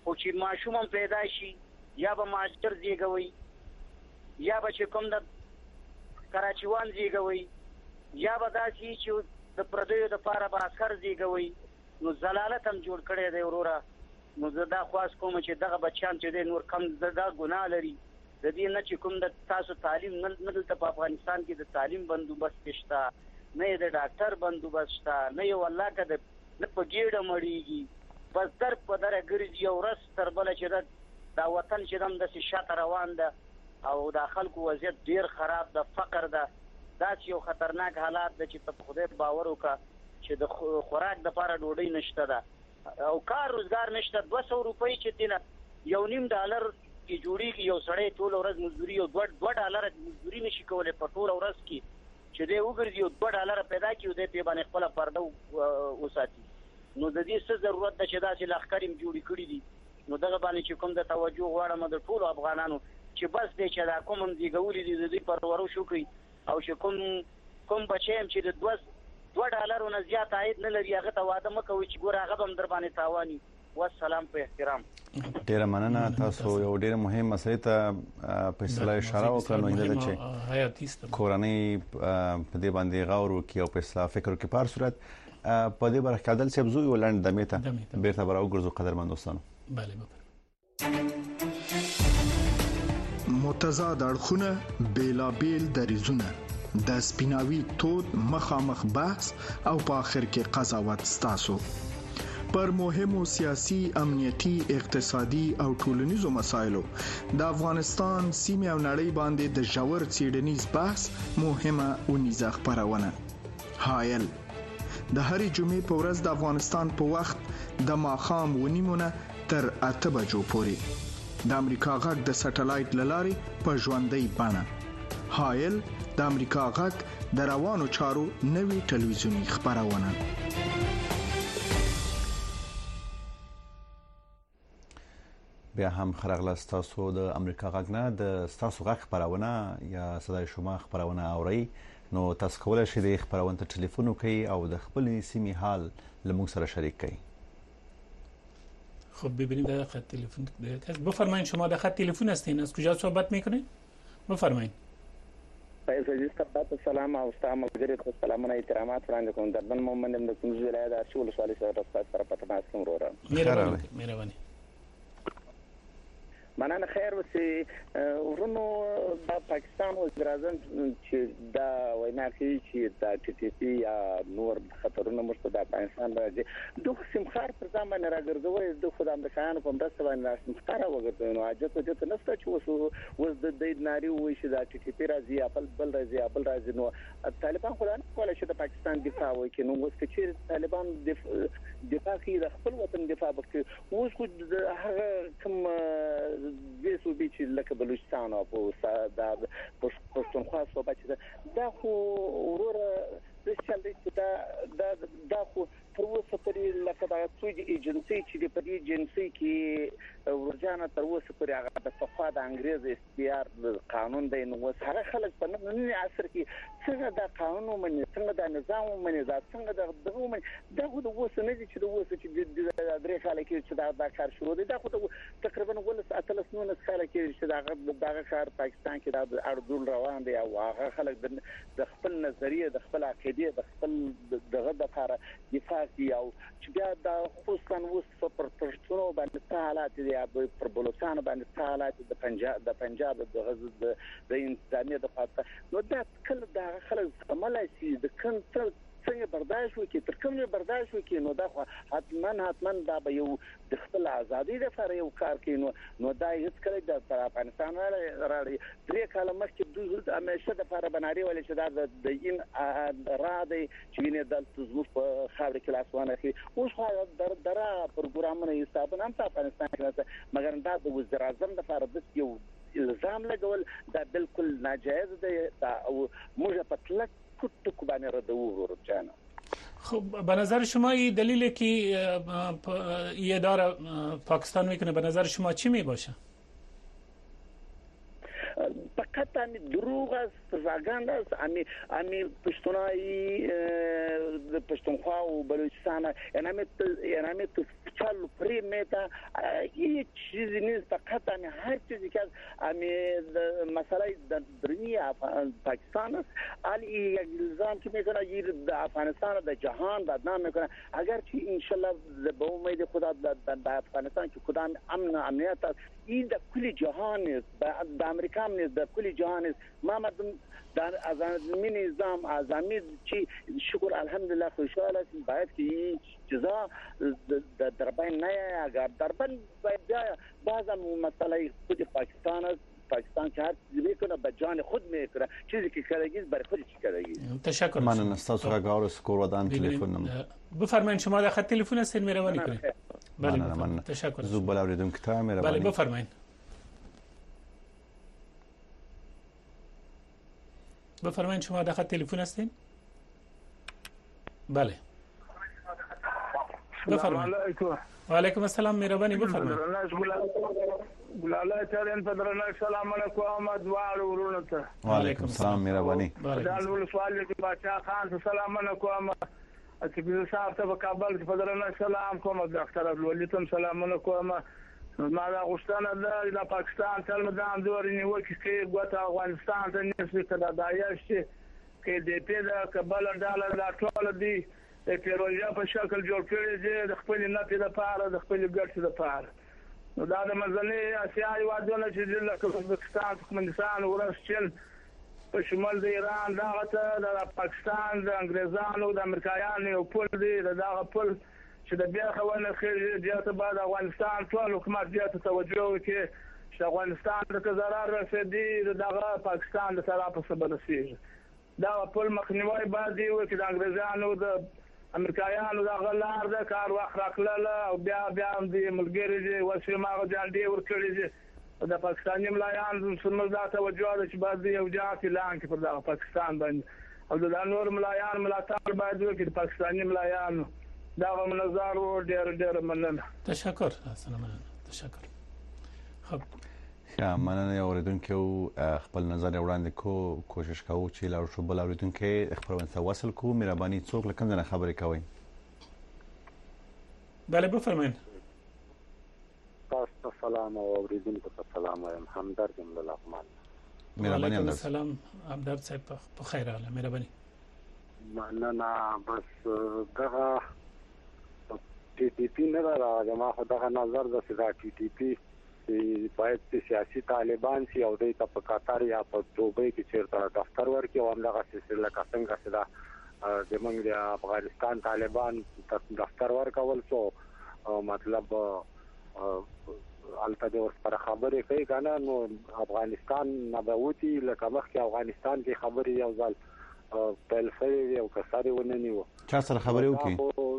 خو چې ماشوم هم پیدا شي یا به ماستر زیږوي یا به چې کوم د کراچیوان زیږوي یا به داسې چې د پردیو دپاره به عسکر زیږوي نو ضلالت هم جوړ کړی دی وروره. نو زه دا خواست کوم چې دغه بچیان چې دی نور کم دا ګناه لري د دې نه چې کوم د تاسو تعلیم نه دلته په افغانستان کې د تعلیم بندوبست شته نه یې د ډاکټر بندوبست شته نه یې والله که د نه په ګېډه مړېږي بس در په دره ګرځي یو ورځ تر بله چې دا وطن چې دم داسې شاته روان ده او دا خلکو وضعیت ډېر خراب ده فقر ده داسې یو خطرناک حالات ده چې ته په خدای باور وکړه چې د خوراک دپاره ډوډۍ نشته ده او کار روزګار نشته. 200 روپۍ چې دینه $1.5 کې جوړیږي یو سړی ټول ورځ مزدوري او $2 مزدوري نشي کولای په ټول ورځ کې چې دی وګرځي او $2 پیدا کړي او دی په باندې خپل پرده وساتي. نو د دې څه ضرورت ده چې داسې لښکر یې جوړې کړي دي. نو دغه باندې چې کوم د توجه غواړم د ټولو افغانانو چې بس دی چې دا کوم هم زیږولي دي د دوی پرورش وکړي او چې کوم بچی هم چې د $2 نه زیات عاید نه لري هغه ته واده مه کوئ چې ګوره هغه به هم در باندې تاواني. والسلام په احترام. ډیره مننه. تاسو یو ډیره مهم مسله ته په اصطلاح اشاره وکړه نو دا چې کورنۍ په دې باندې غور وکړي او په اصطلاح فکر وکړي. په هر صورت په دې برخه کې عادل صاحب زوی ولند دمه ته بیرته براو ګرځو قدرمن دوستانو. بله متضاد اړخونه بیلابیل دریزونه د سپیناوي تود مخامخ بحث او په اخر کې قضاوت ستاسو پر مهمو سیاسي امنیتي اقتصادي او ټولنیزو مسایلو د افغانستان سیمه او نړۍ باندې د ژور څېړنیز بحث مهمه ونیزه خبرونه حایل د هرې جمعې په ورځ د افغانستان په وخت د ماښام 9:30 تر 8 بجو پورې د امریکا غږ د سټلایټ للارې په ژوندۍ بڼه حایل د امریکا غږ د روانو چارو نوي ټلویزیونی خبرونه. بیا هم خرغله تاسو د امریکا غږ نه د تاسو غږ خبرونه یا صداي شما خبرونه اوري نو تاسو کولای شئ د خبرونه ته ټلیفون وکړئ او د خپل سیمې حال لموږ سره شریک کړئ. خب ببینیم در خط تلفن بفرمایید شما در خط تلفن هستین از کجا صحبت میکنید بفرمایید. فیض عزیز تبت سلام او استاد ملګری خو سلامونه احترامات وړاندې کوم دردن مومن د کوم ولایت د شول سوالي سره تاسو سره پته ناسم وروره. مهرباني مننه خیر وسی ورونو د پاکستان وزیر اعظم چې دا وینا کوي چې د ټي ټي پی یا نور خطرونه مرسته د افغانستان راځي دوه سمخار پر ځان راګرځوي د خدای امریکایانو په مرسته باندې سمخار وګرځي نو اجازه ته نشته چې وس د دې ناري وي چې د ټي ټي پی راځي بل راځي نو طالبان خو نه کولای شي د پاکستان دفاع وکړي نو وس چې طالبان دفاع کوي د خپل وطن دفاع وکړي اوس خو هغه کوم ویسو بیچ لکه بلوچستان او دا پښتونخوا صوبه چې دا خو وروره د چلې دا خو تر اوسه پورې لکه دا څوج ایجنسی چې د پدې ایجنسی کې ورجانه تر اوسه پورې هغه د صفه د انګريز استیار قانون دی نو سره خلک په نن عصر کې څنګه دا قانون ومني څنګه دا نظام ومني دا څنګه دغه ومني دا خو د اوسه نه دي چې د اوسه چې د درې کال کې چې دا کار شروع دی دا خو تقریبا ولس اتلس نو نه کال کې چې دا کار پاکستان کې دا اردول روان دی او هغه خلک د خپل نظریه د خپل عقیده د خپل دغه د لپاره دفاع کوي او چې بیا د خصوصا اوس پر پښتونو باندې حالات دي پر بلوچستان باندې حالات د پنجاب د غزو د انتظامیه د فاطمه نو دا کله دا خلک عملي سي د کنټرول څنګه برداشت وکړي تر کومه برداشت وکړي نو دا حتمن دا به یو د خپل ازادي لپاره یو کار کوي نو دا هیڅ کله د افغانستان راړي درې کال مخکې د همیشه د لپاره بناري ولې چې دا د ان را دی چې نه د تزوف په خاور کې لاسونه کوي اوس خو درا پروګرامونه حسابونه هم په افغانستان کې مګر دا د وزیر اعظم لپاره د یو الزام لګول دا بالکل ناجایز دی او موږ په تلک کو باندې ردو ورچانه. خب به نظر شما این دلیلی که یه اداره پاکستان میکنه به نظر شما چی میباشه؟ فقط هم دروغ است، پروپاگاندا است. امی پشتونایی پشتونخوا و بلوچستان یعنی تو چال پری میتا هیچ چیزی نیست. فقط هم هر چیزی که امی مسئله درونی پاکستان است. علی الزام که میکنه گیر افغانستان در جهان بدنام میکنه. اگر چی انشالله به امید خدا در افغانستان که کدام امن و امنیت است، این در کل جهان است، در امریکا نیست، در کل جهان است. ما مردم در از زمین نظام از زمین چی شکر الحمدلله خوشحال هستیم. باید که این چیزا در بین نیاید. اگر در بین بیاید باز هم مسئله خود پاکستان است. پاکستان که هر چیزی میکنه به جان خود میکنه، چیزی که کردگیست برای خودش کردگیست. تشکر. من استاسو را گاور سکور ودان تلفن بفرمایید شما در خط تلفن هستین مهربانی کنید. بله من تشکر. زوب بالاوریدم که تا مهربانی. بله بفرمایید. بفرمایید شما در خط تلفن هستین؟ بله. بفرمایید. و علیکم السلام مهربانی بفرمایید. ګلاله چرین په درنه سلام علیکم ادوار ورونته. وعلیکم السلام مهربانی. دالول سوال کې بادشاہ خان ته سلام علیکم. چې صاحب ته په کابل کې په درنه سلام کوم. ډاکټر عبدالولي ته سلام علیکم. ما دا غوښتنه ده د پاکستان تل مدام دور نیو کې ګوت افغانستان ته نسبت کړه دایښ کې د پیدا کابل ډالر لا ټول دی د پیروژه په شکل جوړ کړی دی د خپل نفع لپاره د خپل ګټې لپاره. نو دا د منځنۍ اسیا هېوادونه چې لکه ازبکستان، ترکمنستان، ورسچل په شمال د ایران دغه ته د پاکستان د انګریزانو د امریکایانو یو پل دی. دغه پل چې د بیا خونه خېږي دې ته بعد افغانستان ټول حکومت دې ته توجه وکړي چې افغانستان ته ضرر رسېدي دغه پاکستان د طرفه څخه رسېږي. دا پل مخنیوي باید وکړي. د انګریزانو د امریکایانو دا غلار ده کار وخت راکړل او بیا هم د ملګری دي وسه ماغه ځان دی ورکړي دي. د پاکستاني ملایان څنګه دا توجه ده چې باید یو ځای اعلان کړي پر پاکستان باندې او د نور ملایان ملاتړ باید وکړي. د پاکستاني ملایانو دا منظر و ډېر مننه. تشکر. سلام. تشکر. خب ښه مننه اوریدونکو خپل نظر وړاندې کوشش کوو چې لاړ شو بل اوریدونکو خبرونه ته وصل کو. مهرباني څوک لکه څنګه خبرې کوي؟ بله بفرمایید. تاسو سلام او اوریدونکو ته سلام وایم. همدرد یم له لغمان. مهرباني همدرد. سلام همدرد صاحب په خیر حال. مهرباني. مننه. بس دغه ټي ټي پی نه راځي. ما خو دغه نظر د ټي ټي پی باید سیاسي طالبان سي او د په قطر یا په دوبۍ کې چیرته دفتر ورکړي او همدغه سلسله څنګه چې دا د موږ د افغانستان طالبان دفتر ورکول شو مطلب البته د اوس پر خبرې کوي کنه. نو افغانستان نبوتی لکه مخکې افغانستان کې خبرې یو ځل پیل شوی او کساري ونه نیو. چا سره خبرې وکړي؟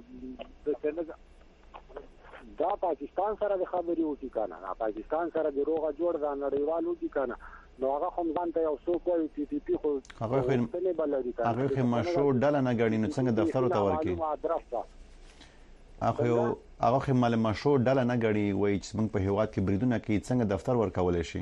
دا پاکستان سره د خبرې وکړي کنه. پاکستان سره د روغه جوړ دا نړیوال وکړي کنه. نو هغه هم ځان ته یو څوک وایي ټي ټي پی خو هغه خو مشروع ډله نه غړي. نو څنګه دفتر ته ورکړي؟ هغه خو مال مشروع ډله نه غړي وایي چې موږ په هیواد کې بریدونه کوي څنګه دفتر ورکول شي؟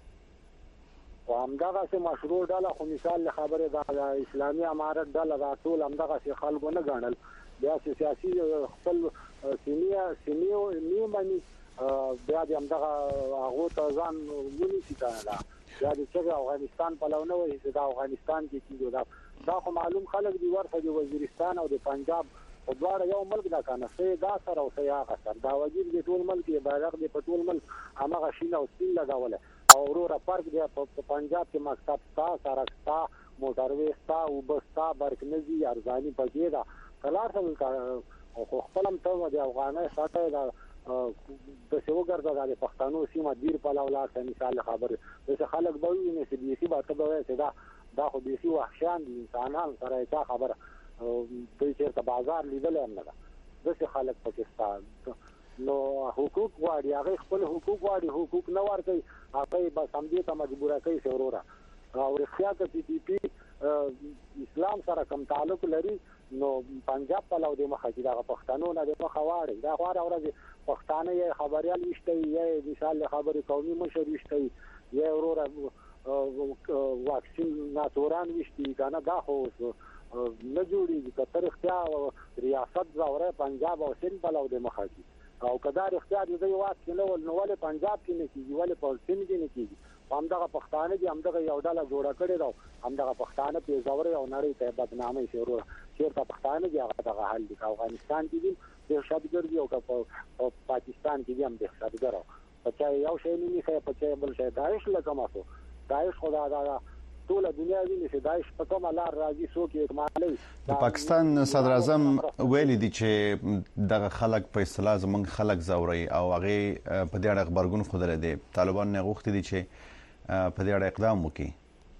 همدغه سه مشروع ډله خو مثال خبره د اسلامي امارت ډله دا ټول همدغه سه خلکو نه غنل. بیا سیاسي خپل سیمیو نیمانی بیا د همدغه هغه ته ځان ونیسي کنه. بیا د افغانستان په لور نه وایي چې د افغانستان کې کیږي. دا خو معلوم خلک دی ورته د وزیرستان او د پنجاب په دواړه یو ملک دا کنه. سه دا سره او سه هغه سره دا وزیر د ټول ملک دی بایرغ دی په ټول ملک هغه شینه او سپین لګاوله او ورور پارک دی په پنجاب کې مکتب ستا سړک ستا موټروي ستا او بس ستا برکنزي ارزاني پکې دا کلار څنګه او خپلم ته د افغاني ساته دا د څو ګرځا د پښتنو سیمه دیر په لاولار ته مثال خبر د خلک به وي نه چې دې به ته به چې دا خو دې وحشان دي انسانان سره تا خبر د چیرته بازار لیدل هم نه ده د خلک پاکستان نو حقوق واړي هغه خپل حقوق واړي حقوق نه ورته هغه به سمدي ته مجبوره کوي سورورا او اختیار ته پی پی اسلام سره کوم تعلق لري نو پنجاب په لور د مخه کې دا پښتنو نه د مخه واړي دا خو راوړي پښتانه یې خبريال وشته یې مثال خبري قومي مشر وشته یې ورور واکسین ناتوران وشتي کنه دا خو نه جوړیږي کتر اختیار ریاست زوره پنجاب او سند بلو د مخاطي او کدار اختیار دی واکسین نو ول پنجاب کې نه کیږي ول په سند کې نه کیږي همدغه پښتانه دي همدغه یو ډله جوړه کړې ده همدغه پښتانه په زوره او نړۍ ته بدنامي شروع چیرته پښتانه دي هغه حل دي افغانستان کې دي دهشتګردي او په پاکستان کې هم دهشتګرو پچا یو شی نه نه پچا بل شی داعش لکه ماسو داعش خدا دا ټول دنیا ویني چې داعش په کومه لار راځي څوک یې اکمالي د پاکستان صدر اعظم ویلي دي چې دغه خلک په اصطلاح زمونږ خلک زوري او هغه په دې اړه خبرګون خوده دي طالبان نه غوښتي دي چې په دې اړه اقدام وکړي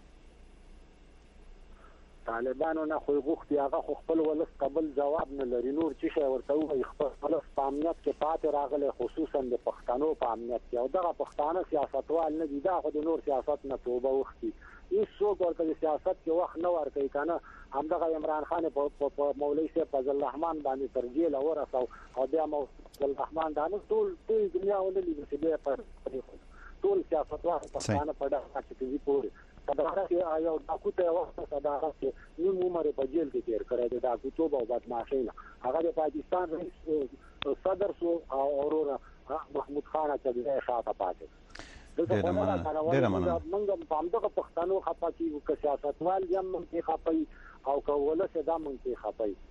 طالبانو نه خو غوښتي هغه خپل ولس قبل جواب نه لري نور چې شی ورته وي خپل امنیت کې پاتې راغله خصوصا د پښتنو په امنیت کې او دغه پښتانه سیاستوال نه دي دا خو د نور سیاست نه توبه وختي هیڅ څوک ورته د سیاست کې وخت نه ورکوي کنه همدغه عمران خان په مولوی صاحب فضل الرحمن باندې ترجیل ورسو او بیا فضل الرحمن دا ټول دنیا ولې د سیده په ټول سیاستوال پښتانه په دغه کې پوري صدارت کې یو ډاکو ته وخت صدارت کې نیم عمر په جیل کې تیر کړی دی ډاکو توبه او بدمعشي نه هغه د پاکستان رئیس صدر سو او اورور محمود خان چې د شاته پاتې ډېر مننه موږ په همدغه پښتنو خپه کې سیاستوال یم کې خپي او کوله صدا مونږ کې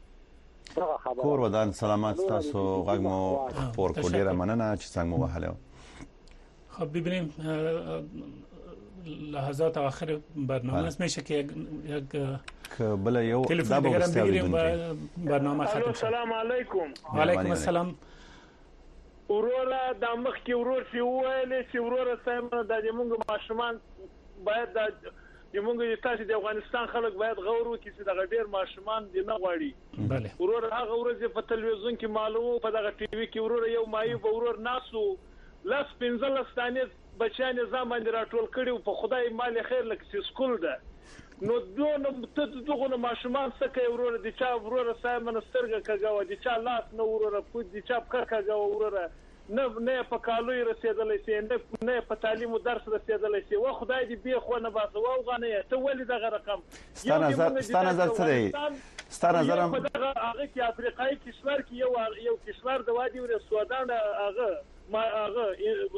خپي کور ودان سلامات تاسو غږ مو خبر کو ډېر مننه چې څنګه مو وهله خب ببینیم لحظات آخر برنامه است میشه که یک بله یو تلفن دیگر هم بگیریم و برنامه ختم شد. السلام علیکم. و علیکم السلام. وروره د مخ کې ورور سی ویلې چې وروره سم د موږ ماشومان باید د موږ تاسو د افغانستان خلک باید غور وکړي چې د ډېر ماشومان دي نه غواړي. بله. وروره هغه ورځ په تلویزیون کې معلومه په دغه ټي وي کې وروره یو مایي ورور ناسو لاس 15 ستانه بچیان نظام باندې راټول کړي په خدای مال خیر لکه سکول ده نو دغه ماشومان څخه وروره د چا وروره ساي منسترګه کاغه د چا لاس نو وروره په د چا په کاغه وروره نه په کالوي رسیدلې سي نه په تعلیم او درس رسیدلې سي و خدای دې به خو نه باسه و غنه ته ولې دغه رقم ستانه نظر څه دی ستانه نظر په دغه هغه کې افریقایي کشور کې یو کشور د وادي ور سودان هغه ما هغه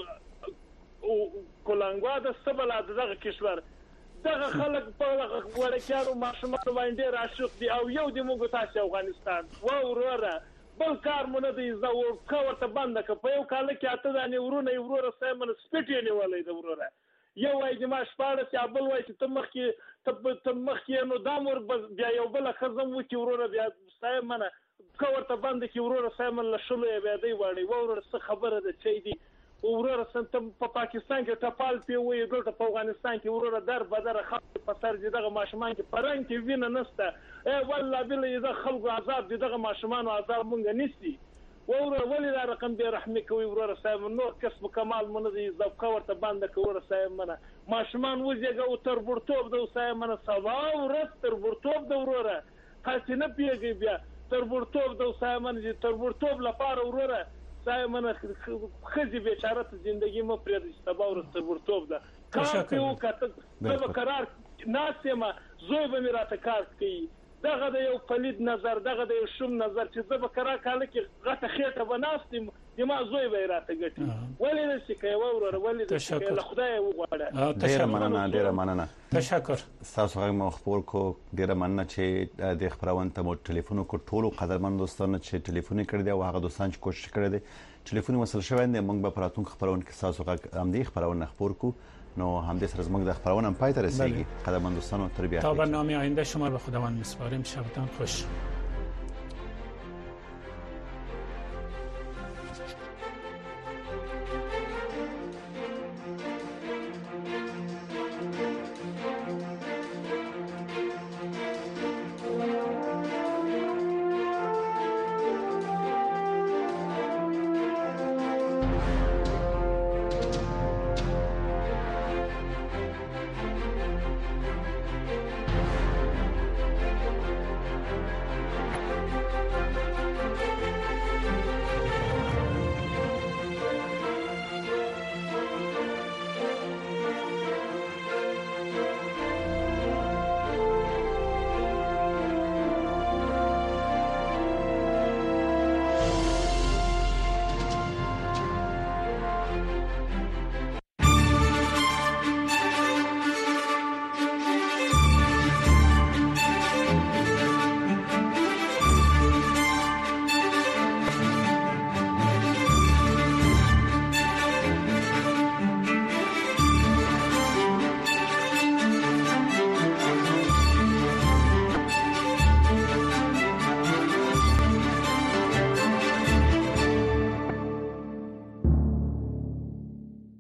او کولانګوا د سبل دغه کشور دغه خلک په ورکیارو ماشومان باندې راشق دي او یو د موږ تاسو افغانستان و وروره بل کار مونږ د زو کورته بند ک په یو کال کې اته دانه وروره سیمن سپټی نیولې د وروره یو وای د ماش پاړه چې بل وای چې تمخ کې نو دامور بیا یو بل خزم و چې وروره بیا سیمن کورته بند کې وروره سیمن لشلې بیا دی وړي وروره څه خبره ده چې دی وروره سنت په پاکستان کې ټپال پی وې دلته په افغانستان کې وروره در بدر خلک په سر دغه ماشومان کې پرنګ کې وینه نسته والله بل اذا خلق عذاب دغه ماشومان او عذاب مونږ نسي وروره ولې دا رقم به رحمه کوي وروره صاحب نو کسب کمال مونږ دې ذوق ورته باندې کوي صاحب منه ماشومان وځيګه او تربورتوب د صاحب منه سبا ورځ تربورتوب د وروره خاص نه پیږي بیا تربورتوب د صاحب منه تربورتوب لپاره وروره صاحب منه خزي بیچاره ته ژوندۍ مو پرې د سبا ورځ ورتوب ده کار یو کته د قرار ناسمه زوی به میراته کار کوي دغه د یو پلید نظر دغه د یو شوم نظر چې زه به قرار کاله کې غته خېټه بناستم د ما زوی به راته ګټي ولې نشي کوي وروره ولې د خدای وغواړه ډېر مننه تشکر تاسو هغه مخبر کو ډېر مننه چې د خبرونه ته مو ټلیفون کو ټولو قدرمن دوستانو چې ټلیفون کړی دی او هغه دوستان چې کوشش کړی دی ټلیفون وصل شوی دی موږ به پراتون خبرونه کې تاسو هغه هم دې خبرونه خبر کو نو هم دې سره زموږ د خبرونه هم پای ته رسیدي قدرمن دوستانو تربیت تا برنامه آینده شما به خداوند میسپاریم شبتان خوش